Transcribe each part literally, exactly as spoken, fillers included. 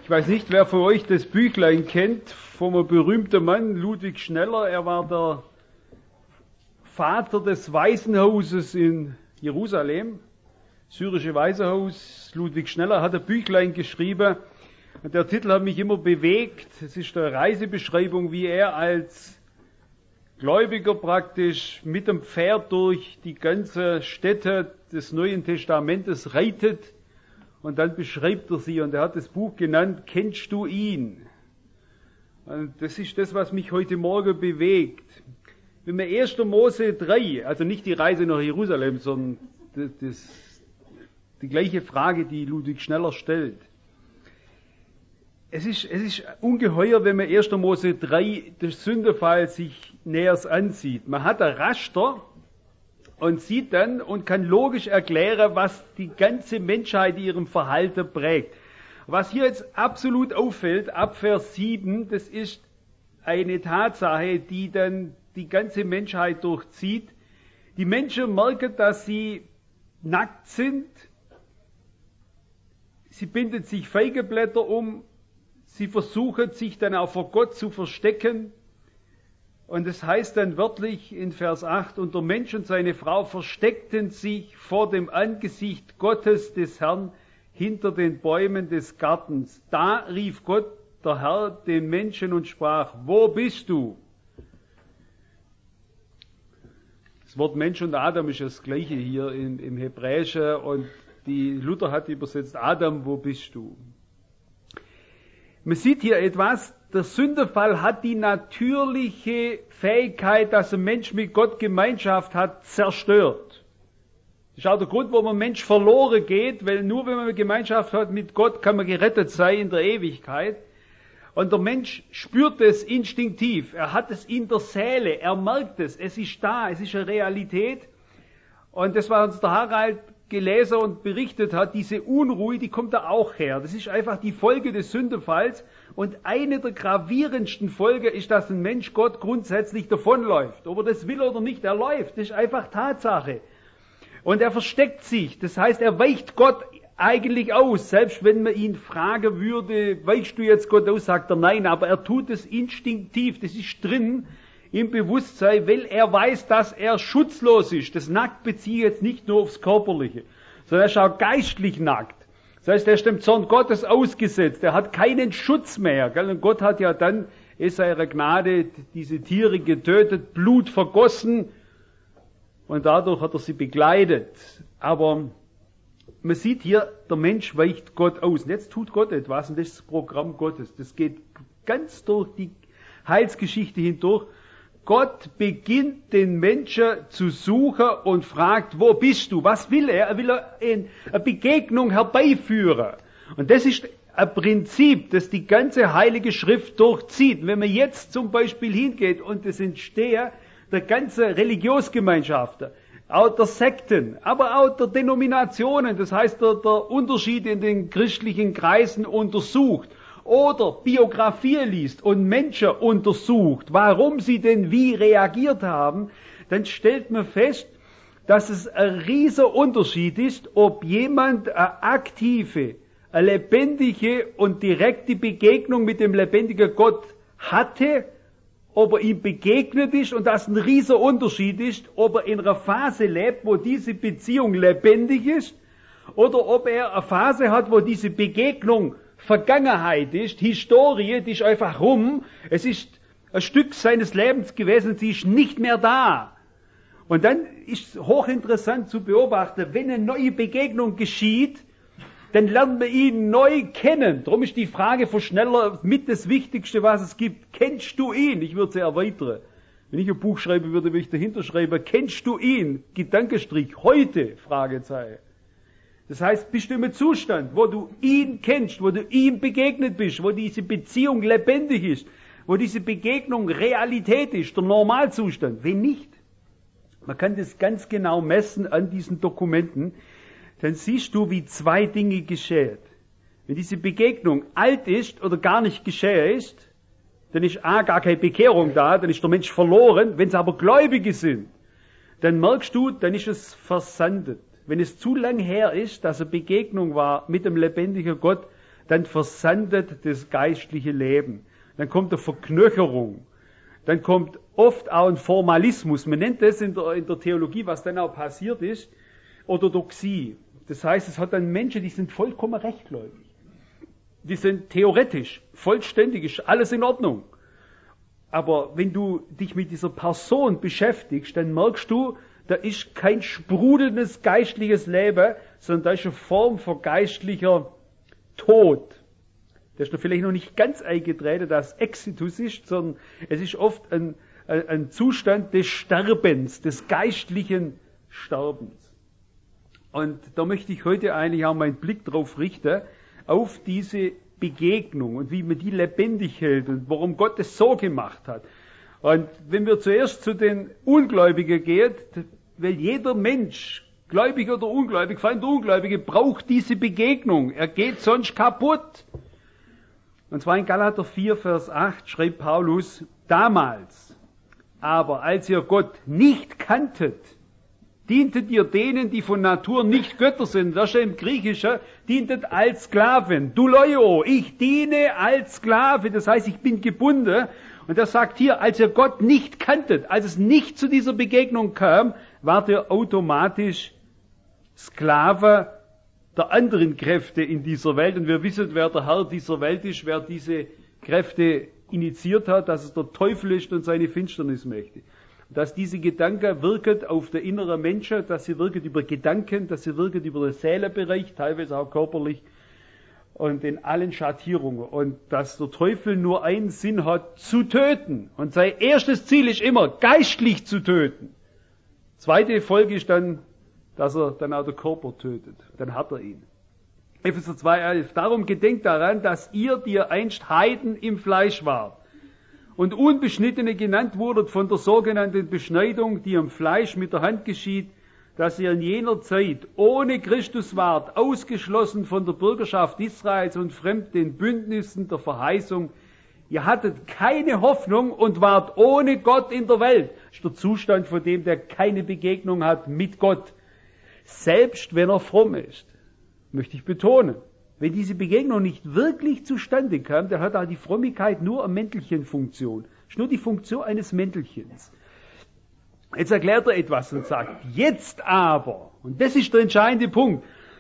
Ich weiß nicht, wer von euch das Büchlein kennt vom berühmten Mann Ludwig Schneller. Er war der Vater des Waisenhauses in Jerusalem, syrische Waisenhaus. Ludwig Schneller hat ein Büchlein geschrieben und der Titel hat mich immer bewegt. Es ist eine Reisebeschreibung, wie er als Gläubiger praktisch mit dem Pferd durch die ganze Städte des Neuen Testamentes reitet. Und dann beschreibt er sie und er hat das Buch genannt, Kennst du ihn? Und das ist das, was mich heute Morgen bewegt. Wenn wir erster Mose drei, also nicht die Reise nach Jerusalem, sondern das, das, die gleiche Frage, die Ludwig Schneller stellt. Es ist, es ist ungeheuer, wenn man erster Mose drei, den Sündenfall sich näher ansieht. Man hat ein Raster und sieht dann und kann logisch erklären, was die ganze Menschheit in ihrem Verhalten prägt. Was hier jetzt absolut auffällt, ab Vers sieben, das ist eine Tatsache, die dann die ganze Menschheit durchzieht. Die Menschen merken, dass sie nackt sind. Sie binden sich Feigenblätter um. Sie versuchen, sich dann auch vor Gott zu verstecken. Und es heißt dann wörtlich in Vers acht, und der Mensch und seine Frau versteckten sich vor dem Angesicht Gottes des Herrn hinter den Bäumen des Gartens. Da rief Gott, der Herr, den Menschen und sprach, wo bist du? Das Wort Mensch und Adam ist das gleiche hier im, im Hebräischen und die Luther hat übersetzt, Adam, wo bist du? Man sieht hier etwas, der Sündenfall hat die natürliche Fähigkeit, dass ein Mensch mit Gott Gemeinschaft hat, zerstört. Das ist auch der Grund, warum ein Mensch verloren geht, weil nur wenn man eine Gemeinschaft hat mit Gott, kann man gerettet sein in der Ewigkeit. Und der Mensch spürt es instinktiv, er hat es in der Seele, er merkt es, es ist da, es ist eine Realität. Und das, was uns der Harald gelesen und berichtet hat, diese Unruhe, die kommt da auch her. Das ist einfach die Folge des Sündenfalls. Und eine der gravierendsten Folgen ist, dass ein Mensch Gott grundsätzlich davonläuft. Ob er das will oder nicht, er läuft. Das ist einfach Tatsache. Und er versteckt sich. Das heißt, er weicht Gott eigentlich aus. Selbst wenn man ihn fragen würde, weichst du jetzt Gott aus, sagt er nein. Aber er tut es instinktiv. Das ist drin im Bewusstsein, weil er weiß, dass er schutzlos ist. Das Nackt bezieht jetzt nicht nur aufs Körperliche, sondern er ist auch geistlich nackt. Das heißt, er ist dem Zorn Gottes ausgesetzt. Er hat keinen Schutz mehr. Und Gott hat ja dann in seiner Gnade diese Tiere getötet, Blut vergossen und dadurch hat er sie begleitet. Aber man sieht hier, der Mensch weicht Gott aus. Und jetzt tut Gott etwas und das ist das Programm Gottes. Das geht ganz durch die Heilsgeschichte hindurch. Gott beginnt den Menschen zu suchen und fragt, wo bist du? Was will er? Er will eine Begegnung herbeiführen. Und das ist ein Prinzip, das die ganze Heilige Schrift durchzieht. Wenn man jetzt zum Beispiel hingeht und es entstehe der ganze Religionsgemeinschaften, auch der Sekten, aber auch der Denominationen, das heißt der, der Unterschied in den christlichen Kreisen untersucht, oder Biografie liest und Menschen untersucht, warum sie denn wie reagiert haben, dann stellt man fest, dass es ein riesiger Unterschied ist, ob jemand eine aktive, eine lebendige und direkte Begegnung mit dem lebendigen Gott hatte, ob er ihm begegnet ist und dass ein riesiger Unterschied ist, ob er in einer Phase lebt, wo diese Beziehung lebendig ist, oder ob er eine Phase hat, wo diese Begegnung Vergangenheit ist, Historie, die ist einfach rum, es ist ein Stück seines Lebens gewesen, sie ist nicht mehr da. Und dann ist es hochinteressant zu beobachten, wenn eine neue Begegnung geschieht, dann lernt man ihn neu kennen. Darum ist die Frage von Schneller mit das Wichtigste, was es gibt. Kennst du ihn? Ich würde sie erweitern. Wenn ich ein Buch schreiben würde, würde ich dahinter schreiben, kennst du ihn? Gedankenstrich, heute? Fragezeichen. Das heißt, bist du im Zustand, wo du ihn kennst, wo du ihm begegnet bist, wo diese Beziehung lebendig ist, wo diese Begegnung Realität ist, der Normalzustand. Wenn nicht, man kann das ganz genau messen an diesen Dokumenten, dann siehst du, wie zwei Dinge geschehen. Wenn diese Begegnung alt ist oder gar nicht geschehen ist, dann ist A, gar keine Bekehrung da, dann ist der Mensch verloren. Wenn es aber Gläubige sind, dann merkst du, dann ist es versandet. Wenn es zu lang her ist, dass eine Begegnung war mit dem lebendigen Gott, dann versandet das geistliche Leben. Dann kommt eine Verknöcherung. Dann kommt oft auch ein Formalismus. Man nennt das in der, in der Theologie, was dann auch passiert ist, Orthodoxie. Das heißt, es hat dann Menschen, die sind vollkommen rechtgläubig. Die sind theoretisch, vollständig, ist alles in Ordnung. Aber wenn du dich mit dieser Person beschäftigst, dann merkst du, da ist kein sprudelndes geistliches Leben, sondern da ist eine Form von geistlicher Tod. Das ist da vielleicht noch nicht ganz eingetreten, dass Exitus ist, sondern es ist oft ein, ein, ein Zustand des Sterbens, des geistlichen Sterbens. Und da möchte ich heute eigentlich auch meinen Blick drauf richten, auf diese Begegnung und wie man die lebendig hält und warum Gott es so gemacht hat. Und wenn wir zuerst zu den Ungläubigen gehen, weil jeder Mensch, gläubig oder ungläubig, vor allem der Ungläubige, braucht diese Begegnung. Er geht sonst kaputt. Und zwar in Galater vier, Vers acht schreibt Paulus, damals aber, als ihr Gott nicht kanntet, dientet ihr denen, die von Natur nicht Götter sind. Das ist ja im Griechischen, dientet als Sklaven. Douloio, ich diene als Sklave, das heißt, ich bin gebunden. Und er sagt hier, als ihr Gott nicht kanntet, als es nicht zu dieser Begegnung kam, wart ihr automatisch Sklave der anderen Kräfte in dieser Welt. Und wir wissen, wer der Herr dieser Welt ist, wer diese Kräfte initiiert hat, dass es der Teufel ist und seine Finsternismächte. Dass diese Gedanken wirken auf der inneren Menschen, dass sie wirken über Gedanken, dass sie wirken über den Seelenbereich, teilweise auch körperlich und in allen Schattierungen. Und dass der Teufel nur einen Sinn hat, zu töten. Und sein erstes Ziel ist immer, geistlich zu töten. Zweite Folge ist dann, dass er dann auch den Körper tötet. Dann hat er ihn. Epheser zwei, elf. Darum gedenkt daran, dass ihr, die ihr einst Heiden im Fleisch wart, und Unbeschnittene genannt wurdet von der sogenannten Beschneidung, die am Fleisch mit der Hand geschieht, dass ihr in jener Zeit ohne Christus wart, ausgeschlossen von der Bürgerschaft Israels und fremd den Bündnissen der Verheißung. Ihr hattet keine Hoffnung und wart ohne Gott in der Welt. Das ist der Zustand von dem, der keine Begegnung hat mit Gott. Selbst wenn er fromm ist, möchte ich betonen. Wenn diese Begegnung nicht wirklich zustande kam, dann hat auch die Frömmigkeit nur eine Mäntelchenfunktion. Das ist nur die Funktion eines Mäntelchens. Jetzt erklärt er etwas und sagt, jetzt aber, und das ist der entscheidende Punkt,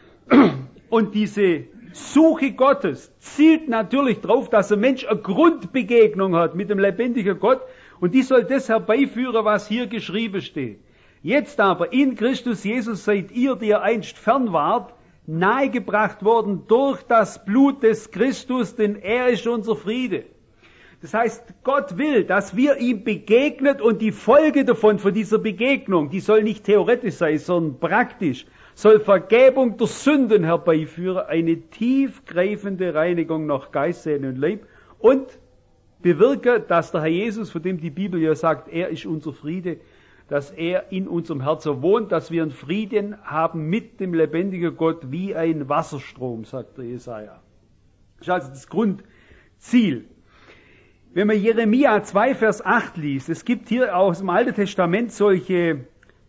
und diese Suche Gottes zielt natürlich darauf, dass ein Mensch eine Grundbegegnung hat mit dem lebendigen Gott, und die soll das herbeiführen, was hier geschrieben steht. Jetzt aber, in Christus Jesus seid ihr, die ihr einst fern wart, nahegebracht worden durch das Blut des Christus, denn er ist unser Friede. Das heißt, Gott will, dass wir ihm begegnen und die Folge davon, von dieser Begegnung, die soll nicht theoretisch sein, sondern praktisch, soll Vergebung der Sünden herbeiführen, eine tiefgreifende Reinigung nach Geist, Seele und Leib und bewirken, dass der Herr Jesus, von dem die Bibel ja sagt, er ist unser Friede, dass er in unserem Herzen wohnt, dass wir einen Frieden haben mit dem lebendigen Gott wie ein Wasserstrom, sagt der Jesaja. Das ist also das Grundziel. Wenn man Jeremia zwei, Vers acht liest, es gibt hier aus dem Alten Testament solche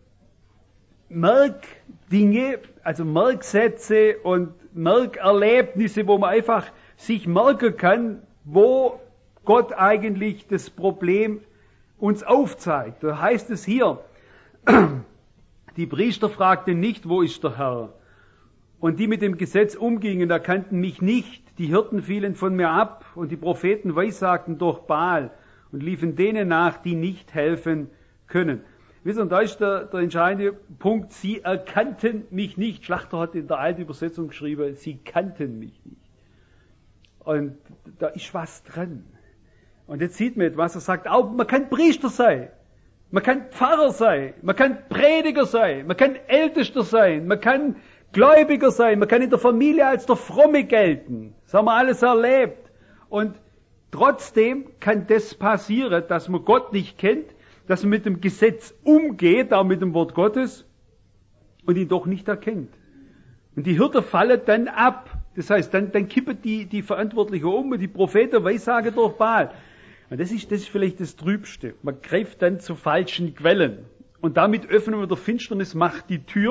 Merkdinge, also Merksätze und Merkerlebnisse, wo man einfach sich merken kann, wo Gott eigentlich das Problem uns aufzeigt. Da heißt es hier, die Priester fragten nicht, wo ist der Herr? Und die mit dem Gesetz umgingen, erkannten mich nicht. Die Hirten fielen von mir ab und die Propheten weissagten durch Baal und liefen denen nach, die nicht helfen können. Wisst ihr, und da ist der, der entscheidende Punkt, sie erkannten mich nicht. Schlachter hat in der alten Übersetzung geschrieben, sie kannten mich nicht. Und da ist was dran. Und jetzt sieht man etwas, er sagt, auch man kann Priester sein, man kann Pfarrer sein, man kann Prediger sein, man kann Ältester sein, man kann Gläubiger sein, man kann in der Familie als der Fromme gelten. Das haben wir alles erlebt. Und trotzdem kann das passieren, dass man Gott nicht kennt, dass man mit dem Gesetz umgeht, auch mit dem Wort Gottes, und ihn doch nicht erkennt. Und die Hirten fallen dann ab. Das heißt, dann, dann kippen die, die Verantwortlichen um und die Propheten weissagen durch Baal. Und das ist, das ist vielleicht das Trübste. Man greift dann zu falschen Quellen. Und damit öffnen wir der Finsternismacht die Tür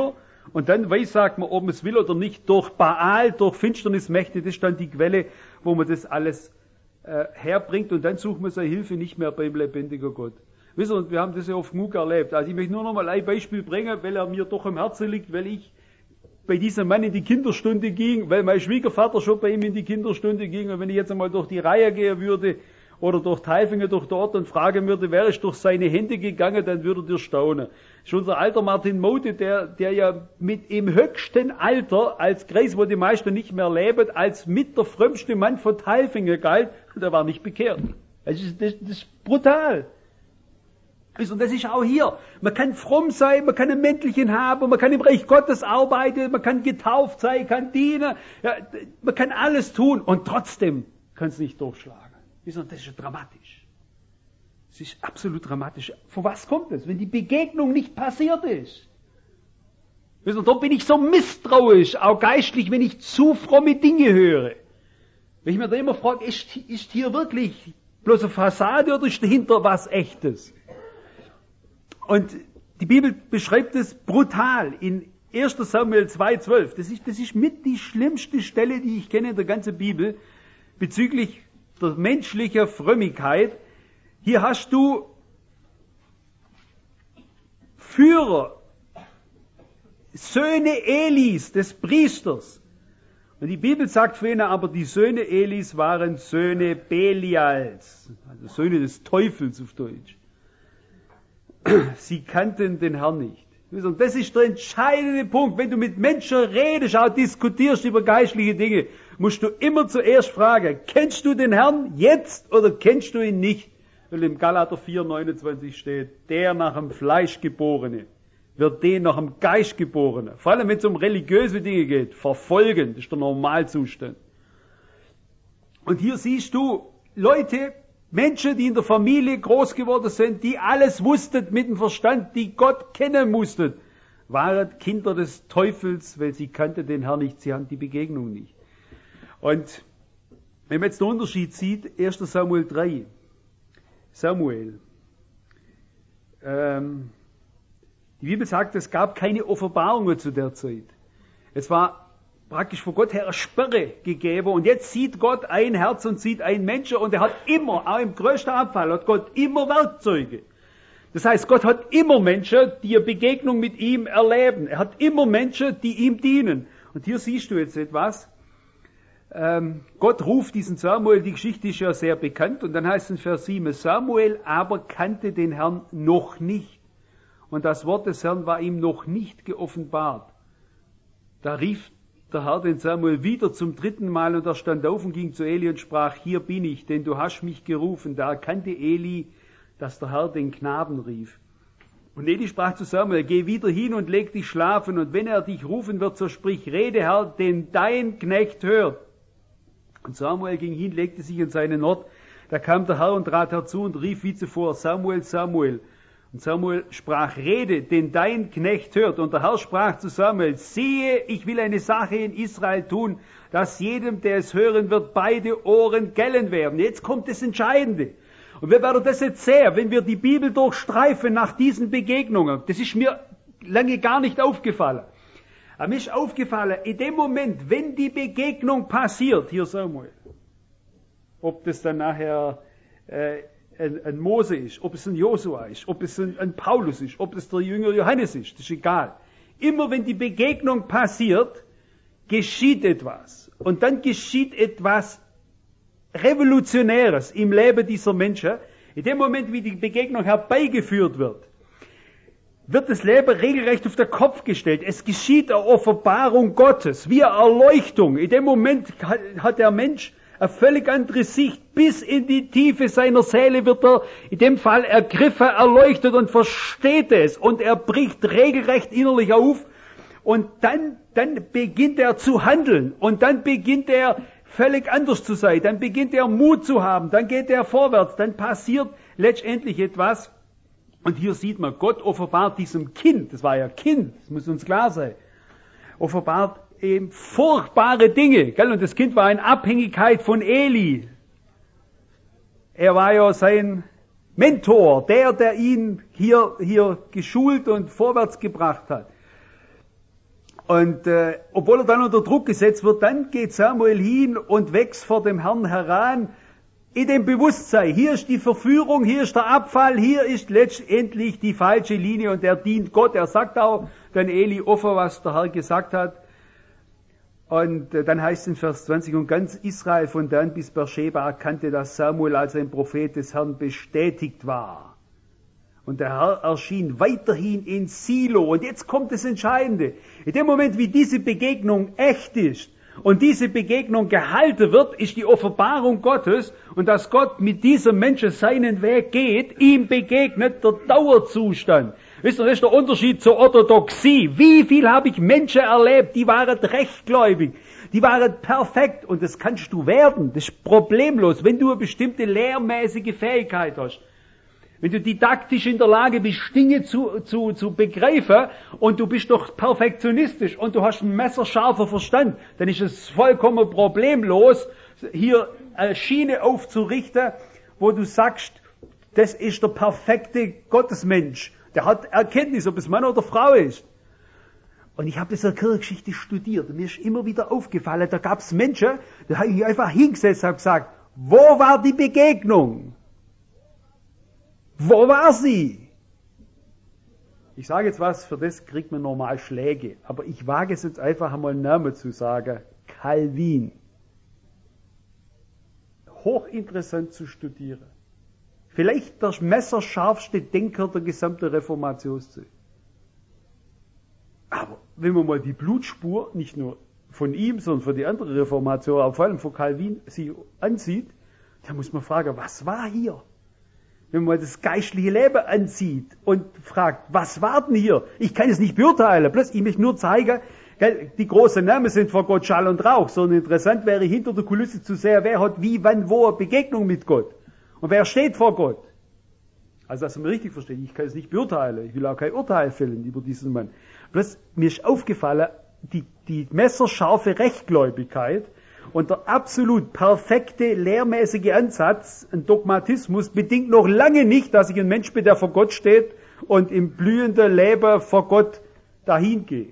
Und dann weissagt man, ob man es will oder nicht, durch Baal, durch Finsternismächte, das ist dann die Quelle, wo man das alles äh, herbringt, und dann sucht man seine Hilfe nicht mehr beim lebendigen Gott. Wisst ihr, und wir haben das ja oft genug erlebt. Also ich möchte nur noch mal ein Beispiel bringen, weil er mir doch am Herzen liegt, weil ich bei diesem Mann in die Kinderstunde ging, weil mein Schwiegervater schon bei ihm in die Kinderstunde ging, und wenn ich jetzt einmal durch die Reihe gehen würde, oder durch Tailfingen, durch dort, und fragen würde, wer ist durch seine Hände gegangen, dann würdet ihr staunen. Das ist unser alter Martin Mote, der, der ja mit im höchsten Alter, als Kreis, wo die meisten nicht mehr leben, als mit der frömmste Mann von Tailfingen galt, und er war nicht bekehrt. Das ist, das, das ist brutal. Und das ist auch hier. Man kann fromm sein, man kann einen Männlichen haben, man kann im Reich Gottes arbeiten, man kann getauft sein, kann dienen, ja, man kann alles tun, und trotzdem kann es nicht durchschlagen. Das ist dramatisch. Das ist absolut dramatisch. Von was kommt es, wenn die Begegnung nicht passiert ist? Und da bin ich so misstrauisch, auch geistlich, wenn ich zu fromme Dinge höre. Wenn ich mir da immer frage, ist, ist hier wirklich bloß eine Fassade oder ist dahinter was Echtes? Und die Bibel beschreibt es brutal in erster Samuel zwei zwölf. Das ist, das ist mit die schlimmste Stelle, die ich kenne in der ganzen Bibel, bezüglich der menschlichen Frömmigkeit. Hier hast du Führer, Söhne Elis, des Priesters. Und die Bibel sagt für ihn aber, die Söhne Elis waren Söhne Belials, also Söhne des Teufels auf Deutsch. Sie kannten den Herrn nicht. Und das ist der entscheidende Punkt. Wenn du mit Menschen redest, auch diskutierst über geistliche Dinge, musst du immer zuerst fragen, kennst du den Herrn jetzt oder kennst du ihn nicht? Weil im Galater vier neunundzwanzig steht, der nach dem Fleisch Geborene wird den nach dem Geist Geborene, vor allem wenn es um religiöse Dinge geht, verfolgen. Das ist der Normalzustand. Und hier siehst du Leute, Menschen, die in der Familie groß geworden sind, die alles wussten mit dem Verstand, die Gott kennen mussten, waren Kinder des Teufels, weil sie kannten den Herrn nicht, sie haben die Begegnung nicht. Und wenn man jetzt den Unterschied sieht, erster Samuel drei, Samuel, ähm, die Bibel sagt, es gab keine Offenbarungen zu der Zeit. Es war praktisch von Gott her eine Sperre gegeben, und jetzt sieht Gott ein Herz und sieht einen Menschen, und er hat immer, auch im größten Abfall, hat Gott immer Werkzeuge. Das heißt, Gott hat immer Menschen, die eine Begegnung mit ihm erleben. Er hat immer Menschen, die ihm dienen. Und hier siehst du jetzt etwas. Ähm, Gott ruft diesen Samuel, die Geschichte ist ja sehr bekannt, und dann heißt es in Vers sieben, Samuel aber kannte den Herrn noch nicht, und das Wort des Herrn war ihm noch nicht geoffenbart. Da rief der Herr den Samuel wieder zum dritten Mal, und er stand auf und ging zu Eli und sprach, hier bin ich, denn du hast mich gerufen. Da erkannte Eli, dass der Herr den Knaben rief. Und Eli sprach zu Samuel, geh wieder hin und leg dich schlafen, und wenn er dich rufen wird, so sprich, rede Herr, denn dein Knecht hört. Und Samuel ging hin, legte sich an seinen Ort. Da kam der Herr und trat herzu und rief wie zuvor, Samuel, Samuel. Und Samuel sprach, rede, denn dein Knecht hört. Und der Herr sprach zu Samuel, siehe, ich will eine Sache in Israel tun, dass jedem, der es hören wird, beide Ohren gellen werden. Jetzt kommt das Entscheidende. Und wir werden das jetzt sehen, wenn wir die Bibel durchstreifen nach diesen Begegnungen. Das ist mir lange gar nicht aufgefallen. Aber mir ist aufgefallen, in dem Moment, wenn die Begegnung passiert, hier Samuel, ob das dann nachher äh, ein, ein Mose ist, ob es ein Josua ist, ob es ein, ein Paulus ist, ob es der Jünger Johannes ist, das ist egal. Immer wenn die Begegnung passiert, geschieht etwas. Und dann geschieht etwas Revolutionäres im Leben dieser Menschen. In dem Moment, wie die Begegnung herbeigeführt wird, wird das Leben regelrecht auf den Kopf gestellt. Es geschieht eine Offenbarung Gottes, wie eine Erleuchtung. In dem Moment hat der Mensch eine völlig andere Sicht. Bis in die Tiefe seiner Seele wird er in dem Fall ergriffen, erleuchtet und versteht es. Und er bricht regelrecht innerlich auf. Und dann, dann beginnt er zu handeln. Und dann beginnt er völlig anders zu sein. Dann beginnt er Mut zu haben. Dann geht er vorwärts. Dann passiert letztendlich etwas. Und hier sieht man, Gott offenbart diesem Kind, das war ja Kind, das muss uns klar sein, offenbart eben furchtbare Dinge. Gell? Und das Kind war in Abhängigkeit von Eli. Er war ja sein Mentor, der, der ihn hier, hier geschult und vorwärts gebracht hat. Und äh, obwohl er dann unter Druck gesetzt wird, dann geht Samuel hin und wächst vor dem Herrn heran, in dem Bewusstsein, hier ist die Verführung, hier ist der Abfall, hier ist letztendlich die falsche Linie und er dient Gott. Er sagt auch dann Eli offen, was der Herr gesagt hat. Und äh, dann heißt es in Vers zwanzig, und ganz Israel von Dan bis Beersheba erkannte, dass Samuel als ein Prophet des Herrn bestätigt war. Und der Herr erschien weiterhin in Silo. Und jetzt kommt das Entscheidende. In dem Moment, wie diese Begegnung echt ist und diese Begegnung gehalten wird, ist die Offenbarung Gottes und dass Gott mit diesem Menschen seinen Weg geht, ihm begegnet der Dauerzustand. Wisst ihr, das ist der Unterschied zur Orthodoxie. Wie viel habe ich Menschen erlebt, die waren rechtgläubig, die waren perfekt und das kannst du werden, das ist problemlos, wenn du eine bestimmte lehrmäßige Fähigkeit hast. Wenn du didaktisch in der Lage bist, Dinge zu, zu, zu begreifen und du bist doch perfektionistisch und du hast einen messerscharfen Verstand, dann ist es vollkommen problemlos, hier eine Schiene aufzurichten, wo du sagst, das ist der perfekte Gottesmensch. Der hat Erkenntnis, ob es Mann oder Frau ist. Und ich habe das in der Kirchengeschichte studiert und mir ist immer wieder aufgefallen, da gab es Menschen, da habe ich einfach hingesetzt und habe gesagt, wo war die Begegnung? Wo war sie? Ich sage jetzt was, für das kriegt man normal Schläge. Aber ich wage es jetzt einfach einmal einen Namen zu sagen. Calvin. Hochinteressant zu studieren. Vielleicht der messerscharfste Denker der gesamten Reformationszeit. Aber wenn man mal die Blutspur, nicht nur von ihm, sondern von den anderen Reformationen, aber vor allem von Calvin, sich ansieht, dann muss man fragen, was war hier? Wenn man das geistliche Leben ansieht und fragt, was war denn hier? Ich kann es nicht beurteilen, bloß ich möchte nur zeigen, die großen Namen sind vor Gott Schall und Rauch, sondern interessant wäre hinter der Kulisse zu sehen, wer hat wie, wann, wo eine Begegnung mit Gott. Und wer steht vor Gott? Also, dass man richtig versteht, ich kann es nicht beurteilen, ich will auch kein Urteil fällen über diesen Mann. Bloß mir ist aufgefallen, die, die messerscharfe Rechtgläubigkeit und der absolut perfekte lehrmäßige Ansatz, ein Dogmatismus, bedingt noch lange nicht, dass ich ein Mensch bin, der vor Gott steht und im blühenden Leben vor Gott dahin gehe.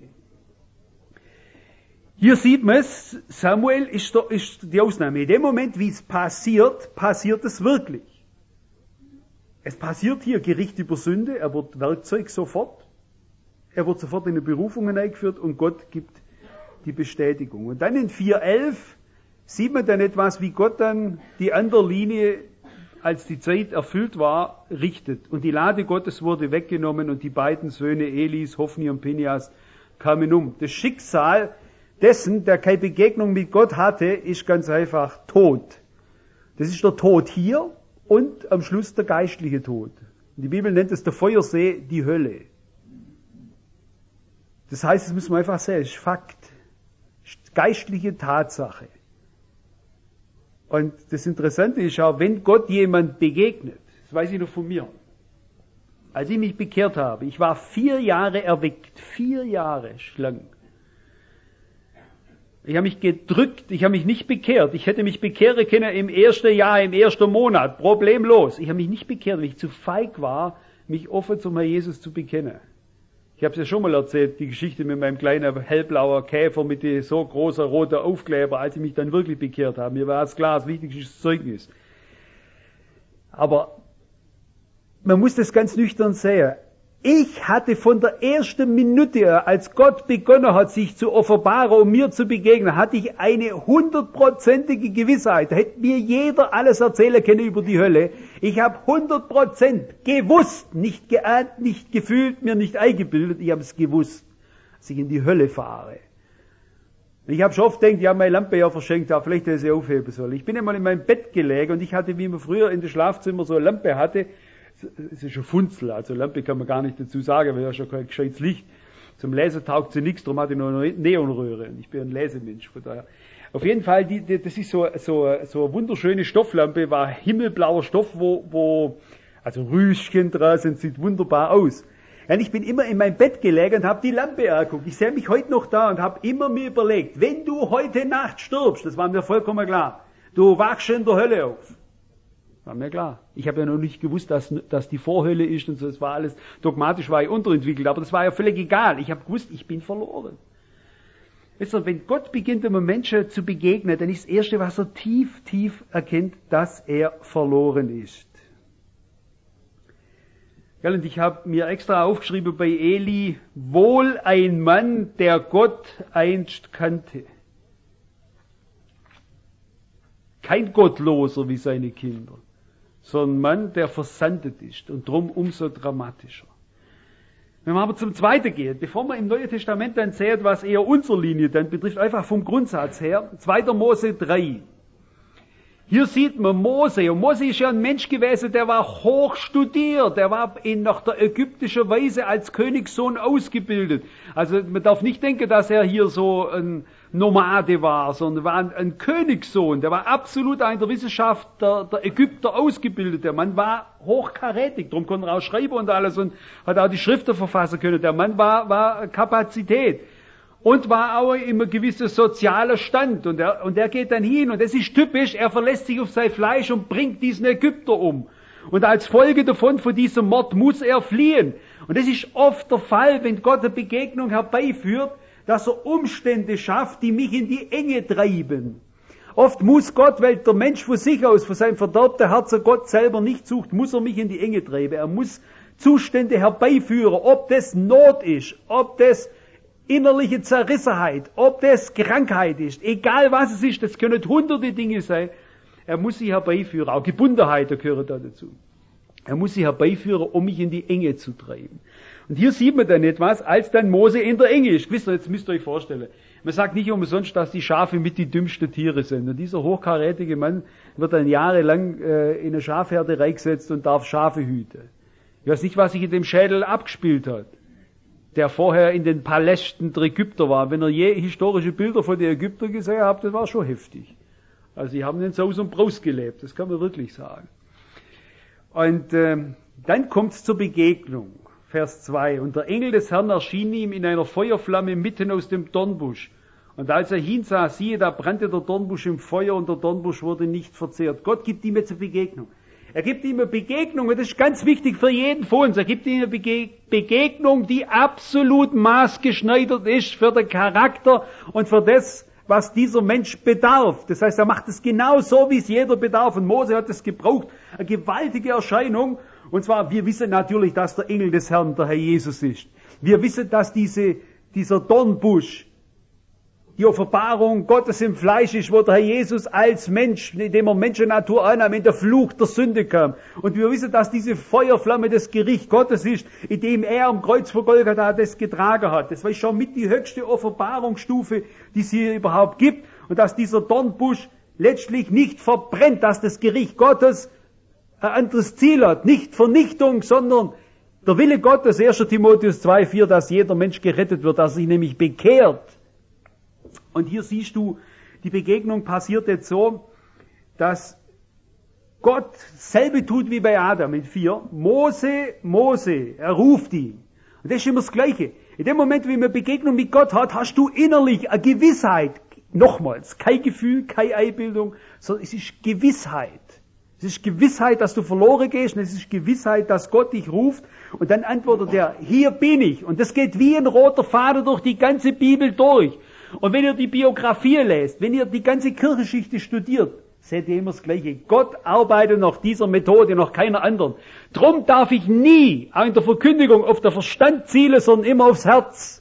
Hier sieht man es, Samuel ist, der, ist die Ausnahme. In dem Moment, wie es passiert, passiert es wirklich. Es passiert hier Gericht über Sünde, er wird Werkzeug sofort, er wird sofort in eine Berufung eingeführt und Gott gibt die Bestätigung. Und dann in vier elf sieht man dann etwas, wie Gott dann die andere Linie, als die Zeit erfüllt war, richtet. Und die Lade Gottes wurde weggenommen und die beiden Söhne Elis, Hophni und Pinehas, kamen um. Das Schicksal dessen, der keine Begegnung mit Gott hatte, ist ganz einfach Tod. Das ist der Tod hier und am Schluss der geistliche Tod. Die Bibel nennt es der Feuersee, die Hölle. Das heißt, das müssen wir einfach sehen, das ist Fakt. Das ist geistliche Tatsache. Und das Interessante ist auch, wenn Gott jemand begegnet, das weiß ich noch von mir, als ich mich bekehrt habe, ich war vier Jahre erweckt, vier Jahre lang. Ich habe mich gedrückt, ich habe mich nicht bekehrt. Ich hätte mich bekehren können im ersten Jahr, im ersten Monat, problemlos. Ich habe mich nicht bekehrt, weil ich zu feig war, mich offen zum Herrn Jesus zu bekennen. Ich habe es ja schon mal erzählt, die Geschichte mit meinem kleinen hellblauer Käfer mit den so großen roten Aufkleber, als ich mich dann wirklich bekehrt habe. Mir war es klar, das wichtigste Zeugnis. Aber man muss das ganz nüchtern sehen. Ich hatte von der ersten Minute, als Gott begonnen hat, sich zu offenbaren, um mir zu begegnen, hatte ich eine hundertprozentige Gewissheit. Da hätte mir jeder alles erzählen können über die Hölle. Ich habe hundert Prozent gewusst, nicht geahnt, nicht gefühlt, mir nicht eingebildet. Ich habe es gewusst, dass ich in die Hölle fahre. Ich habe schon oft gedacht, ich habe meine Lampe ja verschenkt, ja, vielleicht hätte ich sie aufheben sollen. Ich bin einmal in meinem Bett gelegen und ich hatte, wie man früher in dem Schlafzimmer so eine Lampe hatte, es ist ein Funzel, also Lampe kann man gar nicht dazu sagen, weil ja schon kein gescheites Licht. Zum Lesen taugt sie nichts, darum hatte ich noch eine Neonröhre. Ich bin ein Lesemensch, von daher. Auf jeden Fall, die, die, das ist so, so, so eine wunderschöne Stofflampe, war himmelblauer Stoff, wo, wo, also Rüschen dran sind, sieht wunderbar aus. Und ich bin immer in mein Bett gelegen und habe die Lampe angeguckt. Ich sehe mich heute noch da und habe immer mir überlegt, wenn du heute Nacht stirbst, das war mir vollkommen klar, du wachst in der Hölle auf. War mir klar. Ich habe ja noch nicht gewusst, dass, dass die Vorhölle ist und so. Es war alles, dogmatisch war ich unterentwickelt, aber das war ja völlig egal. Ich habe gewusst, ich bin verloren. Wisst ihr, wenn Gott beginnt, einem Menschen zu begegnen, dann ist das Erste, was er tief, tief erkennt, dass er verloren ist. Und ich habe mir extra aufgeschrieben bei Eli, wohl ein Mann, der Gott einst kannte. Kein Gottloser wie seine Kinder, sondern ein Mann, der versandet ist und drum umso dramatischer. Wenn wir aber zum Zweiten gehen, bevor wir im Neuen Testament dann sehen, was eher unsere Linie dann betrifft, einfach vom Grundsatz her, zweiter Mose drei. Hier sieht man Mose, und Mose ist ja ein Mensch gewesen, der war hoch studiert, der war in nach der ägyptischen Weise als Königssohn ausgebildet. Also man darf nicht denken, dass er hier so ein Nomade war, sondern war ein, ein Königssohn, der war absolut in der Wissenschaft der, der Ägypter ausgebildet. Der Mann war hochkarätig, darum konnte er auch schreiben und alles und hat auch die Schriften verfassen können. Der Mann war, war Kapazität. Und war auch in einem gewissen sozialen Stand. Und er, und er geht dann hin, und das ist typisch, er verlässt sich auf sein Fleisch und bringt diesen Ägypter um. Und als Folge davon, von diesem Mord, muss er fliehen. Und das ist oft der Fall, wenn Gott eine Begegnung herbeiführt, dass er Umstände schafft, die mich in die Enge treiben. Oft muss Gott, weil der Mensch von sich aus, von seinem verderbten Herzen Gott selber nicht sucht, muss er mich in die Enge treiben. Er muss Zustände herbeiführen, ob das Not ist, ob das innerliche Zerrissenheit, ob das Krankheit ist, egal was es ist, das können hunderte Dinge sein, er muss sie herbeiführen, auch Gebundenheit gehört da dazu. Er muss sie herbeiführen, um mich in die Enge zu treiben. Und hier sieht man dann etwas, als dann Mose in der Enge ist. Wisst ihr, jetzt müsst ihr euch vorstellen, man sagt nicht umsonst, dass die Schafe mit die dümmsten Tiere sind. Und dieser hochkarätige Mann wird dann jahrelang äh, in eine Schafherde reingesetzt und darf Schafe hüten. Ich weiß nicht, was sich in dem Schädel abgespielt hat, der vorher in den Palästen der Ägypter war. Wenn ihr je historische Bilder von den Ägyptern gesehen habt, das war schon heftig. Also sie haben in Saus und Braus gelebt, das kann man wirklich sagen. Und ähm, dann kommt es zur Begegnung, Vers zwei. Und der Engel des Herrn erschien ihm in einer Feuerflamme mitten aus dem Dornbusch. Und als er hinsah, siehe, da brannte der Dornbusch im Feuer und der Dornbusch wurde nicht verzehrt. Gott gibt ihm jetzt eine Begegnung. Er gibt ihm eine Begegnung, und das ist ganz wichtig für jeden von uns. Er gibt ihm eine Bege- Begegnung, die absolut maßgeschneidert ist für den Charakter und für das, was dieser Mensch bedarf. Das heißt, er macht es genau so, wie es jeder bedarf. Und Mose hat es gebraucht. Eine gewaltige Erscheinung. Und zwar, wir wissen natürlich, dass der Engel des Herrn der Herr Jesus ist. Wir wissen, dass diese, dieser Dornbusch die Offenbarung Gottes im Fleisch ist, wo der Herr Jesus als Mensch, indem er Menschennatur annahm, in der Fluch der Sünde kam. Und wir wissen, dass diese Feuerflamme das Gericht Gottes ist, indem er am Kreuz vor Golgatha das getragen hat. Das war schon mit die höchste Offenbarungsstufe, die es hier überhaupt gibt. Und dass dieser Dornbusch letztlich nicht verbrennt, dass das Gericht Gottes ein anderes Ziel hat. Nicht Vernichtung, sondern der Wille Gottes, erster Timotheus zwei vier, dass jeder Mensch gerettet wird, dass er sich nämlich bekehrt. Und hier siehst du, die Begegnung passiert jetzt so, dass Gott selbe tut wie bei Adam in vier. Mose, Mose, er ruft ihn. Und das ist immer das Gleiche. In dem Moment, wie man Begegnung mit Gott hat, hast du innerlich eine Gewissheit. Nochmals, kein Gefühl, keine Einbildung, sondern es ist Gewissheit. Es ist Gewissheit, dass du verloren gehst, und es ist Gewissheit, dass Gott dich ruft. Und dann antwortet er, hier bin ich. Und das geht wie ein roter Faden durch die ganze Bibel durch. Und wenn ihr die Biografie lest, wenn ihr die ganze Kirchengeschichte studiert, seht ihr immer das Gleiche. Gott arbeitet nach dieser Methode, nach keiner anderen. Drum darf ich nie, auch in der Verkündigung, auf den Verstand zielen, sondern immer aufs Herz.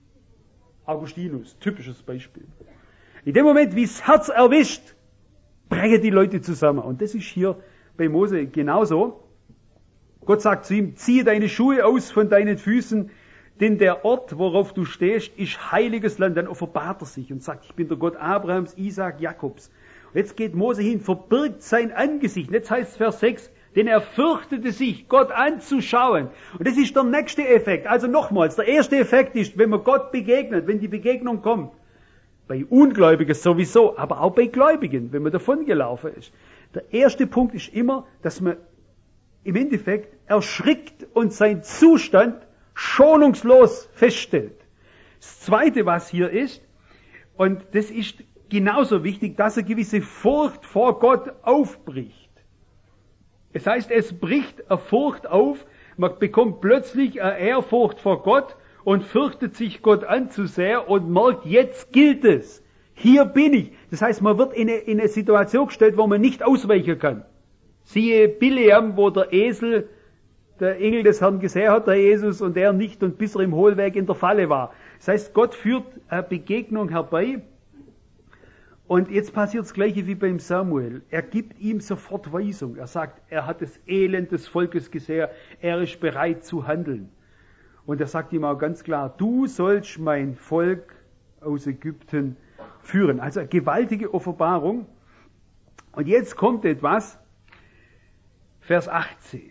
Augustinus, typisches Beispiel. In dem Moment, wie das Herz erwischt, brechen die Leute zusammen. Und das ist hier bei Mose genauso. Gott sagt zu ihm, ziehe deine Schuhe aus von deinen Füßen, denn der Ort, worauf du stehst, ist heiliges Land. Dann offenbart er sich und sagt, ich bin der Gott Abrahams, Isaak, Jakobs. Und jetzt geht Mose hin, verbirgt sein Angesicht. Und jetzt heißt es Vers sechs, denn er fürchtete sich, Gott anzuschauen. Und das ist der nächste Effekt. Also nochmals, der erste Effekt ist, wenn man Gott begegnet, wenn die Begegnung kommt. Bei Ungläubigen sowieso, aber auch bei Gläubigen, wenn man davon gelaufen ist. Der erste Punkt ist immer, dass man im Endeffekt erschrickt und sein Zustand schonungslos feststellt. Das Zweite, was hier ist, und das ist genauso wichtig, dass eine gewisse Furcht vor Gott aufbricht. Es heißt, es bricht eine Furcht auf, man bekommt plötzlich eine Ehrfurcht vor Gott und fürchtet sich Gott an zu sehr und merkt, jetzt gilt es. Hier bin ich. Das heißt, man wird in eine, in eine Situation gestellt, wo man nicht ausweichen kann. Siehe Bileam, wo der Esel, der Engel des Herrn gesehen hat, der Jesus, und er nicht, und bis er im Hohlweg in der Falle war. Das heißt, Gott führt eine Begegnung herbei. Und jetzt passiert das Gleiche wie beim Samuel. Er gibt ihm sofort Weisung. Er sagt, er hat das Elend des Volkes gesehen. Er ist bereit zu handeln. Und er sagt ihm auch ganz klar, du sollst mein Volk aus Ägypten führen. Also eine gewaltige Offenbarung. Und jetzt kommt etwas, Vers achtzehn.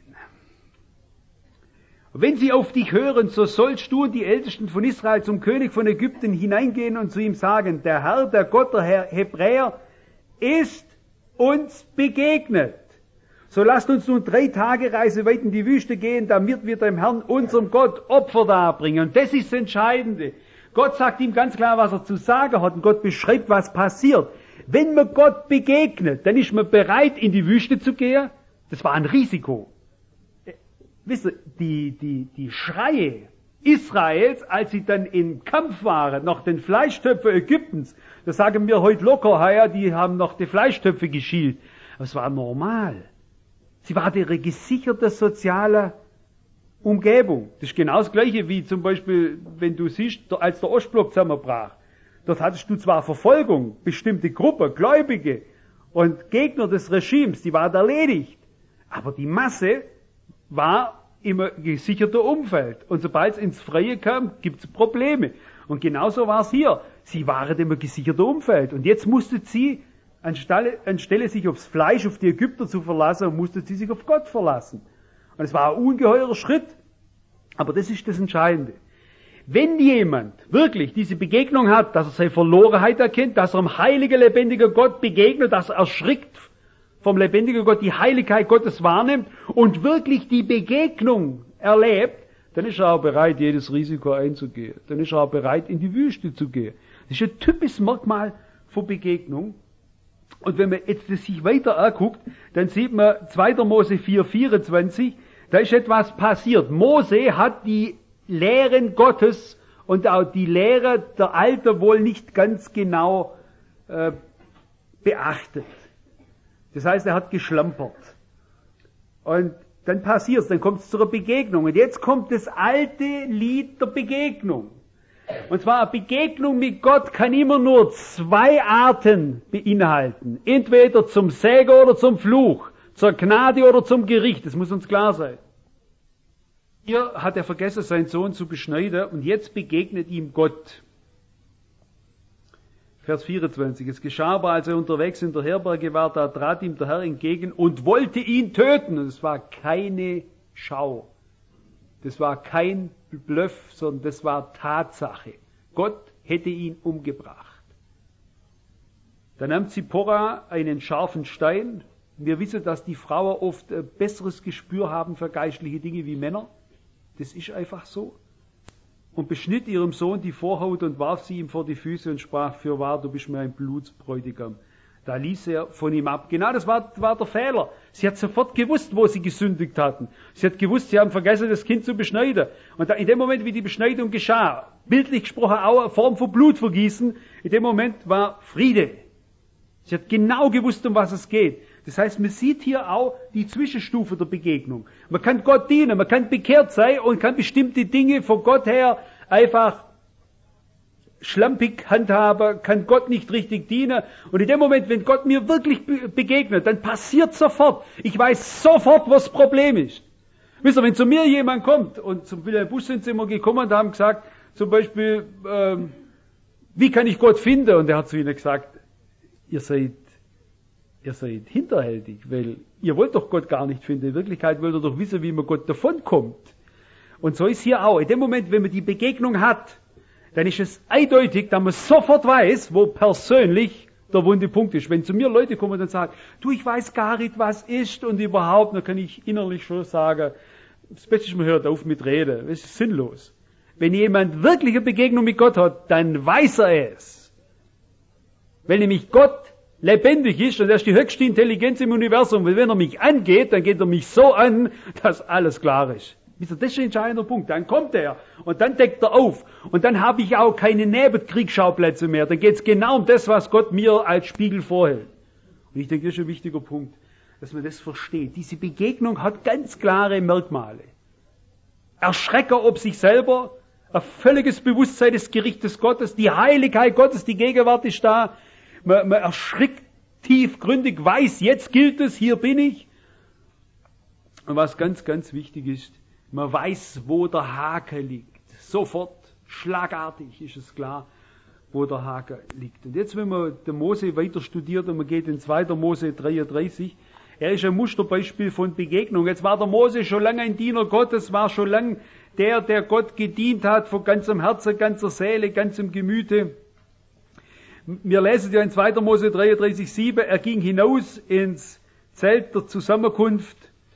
Wenn sie auf dich hören, so sollst du und die Ältesten von Israel zum König von Ägypten hineingehen und zu ihm sagen, der Herr, der Gott der Herr Hebräer, ist uns begegnet. So lasst uns nun drei Tage Reise weit in die Wüste gehen, damit wir dem Herrn, unserem Gott, Opfer darbringen. Und das ist das Entscheidende. Gott sagt ihm ganz klar, was er zu sagen hat, und Gott beschreibt, was passiert. Wenn man Gott begegnet, dann ist man bereit, in die Wüste zu gehen. Das war ein Risiko. Wisst ihr, die, die, die Schreie Israels, als sie dann im Kampf waren, nach den Fleischtöpfen Ägyptens, das sagen wir heute locker, ja, die haben noch die Fleischtöpfe geschielt. Aber es war normal. Sie war ihre gesicherte soziale Umgebung. Das ist genau das Gleiche wie zum Beispiel, wenn du siehst, als der Ostblock zusammenbrach. Dort hattest du zwar Verfolgung, bestimmte Gruppen, Gläubige und Gegner des Regimes, die waren erledigt. Aber die Masse war im gesicherten Umfeld. Und sobald es ins Freie kam, gibt es Probleme. Und genauso war es hier. Sie waren im gesicherten Umfeld. Und jetzt musste sie, anstelle, anstelle sich aufs Fleisch, auf die Ägypter zu verlassen, musste sie sich auf Gott verlassen. Und es war ein ungeheurer Schritt. Aber das ist das Entscheidende. Wenn jemand wirklich diese Begegnung hat, dass er seine Verlorenheit erkennt, dass er dem heiligen, lebendigen Gott begegnet, dass er erschrickt vom lebendigen Gott, die Heiligkeit Gottes wahrnimmt und wirklich die Begegnung erlebt, dann ist er auch bereit, jedes Risiko einzugehen. Dann ist er auch bereit, in die Wüste zu gehen. Das ist ein typisches Merkmal von Begegnung. Und wenn man jetzt das sich weiter anguckt, dann sieht man zweiter Mose vier, vierundzwanzig, da ist etwas passiert. Mose hat die Lehren Gottes und auch die Lehre der Alten wohl nicht ganz genau äh, beachtet. Das heißt, er hat geschlampert. Und dann passiert's, dann kommt es zu einer Begegnung. Und jetzt kommt das alte Lied der Begegnung. Und zwar eine Begegnung mit Gott kann immer nur zwei Arten beinhalten. Entweder zum Segen oder zum Fluch, zur Gnade oder zum Gericht. Das muss uns klar sein. Hier hat er vergessen, seinen Sohn zu beschneiden, und jetzt begegnet ihm Gott. Vers vierundzwanzig. Es geschah aber, als er unterwegs in der Herberge war, da trat ihm der Herr entgegen und wollte ihn töten. Und es war keine Schau. Das war kein Bluff, sondern das war Tatsache. Gott hätte ihn umgebracht. Da nahm Zipporah einen scharfen Stein. Wir wissen, dass die Frauen oft ein besseres Gespür haben für geistliche Dinge wie Männer. Das ist einfach so. Und beschnitt ihrem Sohn die Vorhaut und warf sie ihm vor die Füße und sprach, fürwahr, du bist mir ein Blutsbräutigam. Da ließ er von ihm ab. Genau, das war, war der Fehler. Sie hat sofort gewusst, wo sie gesündigt hatten. Sie hat gewusst, sie haben vergessen, das Kind zu beschneiden. Und da, in dem Moment, wie die Beschneidung geschah, bildlich gesprochen auch eine Form von Blutvergießen, in dem Moment war Friede. Sie hat genau gewusst, um was es geht. Das heißt, man sieht hier auch die Zwischenstufe der Begegnung. Man kann Gott dienen, man kann bekehrt sein und kann bestimmte Dinge von Gott her einfach schlampig handhaben, kann Gott nicht richtig dienen. Und in dem Moment, wenn Gott mir wirklich begegnet, dann passiert sofort. Ich weiß sofort, was das Problem ist. Wisst ihr, wenn zu mir jemand kommt, und zum Wilhelm Busch sind sie immer gekommen und haben gesagt, zum Beispiel, ähm, wie kann ich Gott finden? Und er hat zu ihnen gesagt, ihr seid Ihr seid hinterhältig, weil ihr wollt doch Gott gar nicht finden. In Wirklichkeit wollt ihr doch wissen, wie man Gott davonkommt. Und so ist hier auch. In dem Moment, wenn man die Begegnung hat, dann ist es eindeutig, dass man sofort weiß, wo persönlich der wunde Punkt ist. Wenn zu mir Leute kommen und sagen, du, ich weiß gar nicht, was ist und überhaupt, dann kann ich innerlich schon sagen, das Beste ist, man hört auf mit Reden. Das ist sinnlos. Wenn jemand wirklich eine Begegnung mit Gott hat, dann weiß er es. Weil nämlich Gott lebendig ist und er ist die höchste Intelligenz im Universum. Weil wenn er mich angeht, dann geht er mich so an, dass alles klar ist. Das ist ein entscheidender Punkt. Dann kommt er und dann deckt er auf. Und dann habe ich auch keine Nebenkriegsschauplätze mehr. Dann geht es genau um das, was Gott mir als Spiegel vorhält. Und ich denke, das ist ein wichtiger Punkt, dass man das versteht. Diese Begegnung hat ganz klare Merkmale. Erschrecker ob sich selber, ein völliges Bewusstsein des Gerichtes Gottes, die Heiligkeit Gottes, die Gegenwart ist da. Man, man erschrickt tiefgründig, weiß, jetzt gilt es, hier bin ich. Und was ganz, ganz wichtig ist, man weiß, wo der Haken liegt. Sofort, schlagartig ist es klar, wo der Haken liegt. Und jetzt, wenn man den Mose weiter studiert und man geht in zweiter Mose dreiunddreißig, er ist ein Musterbeispiel von Begegnung. Jetzt war der Mose schon lange ein Diener Gottes, war schon lange der, der Gott gedient hat, von ganzem Herzen, ganzer Seele, ganzem Gemüte. Wir lesen ja in zweiter Mose dreiunddreißig, sieben, er ging hinaus ins Zelt der Zusammenkunft.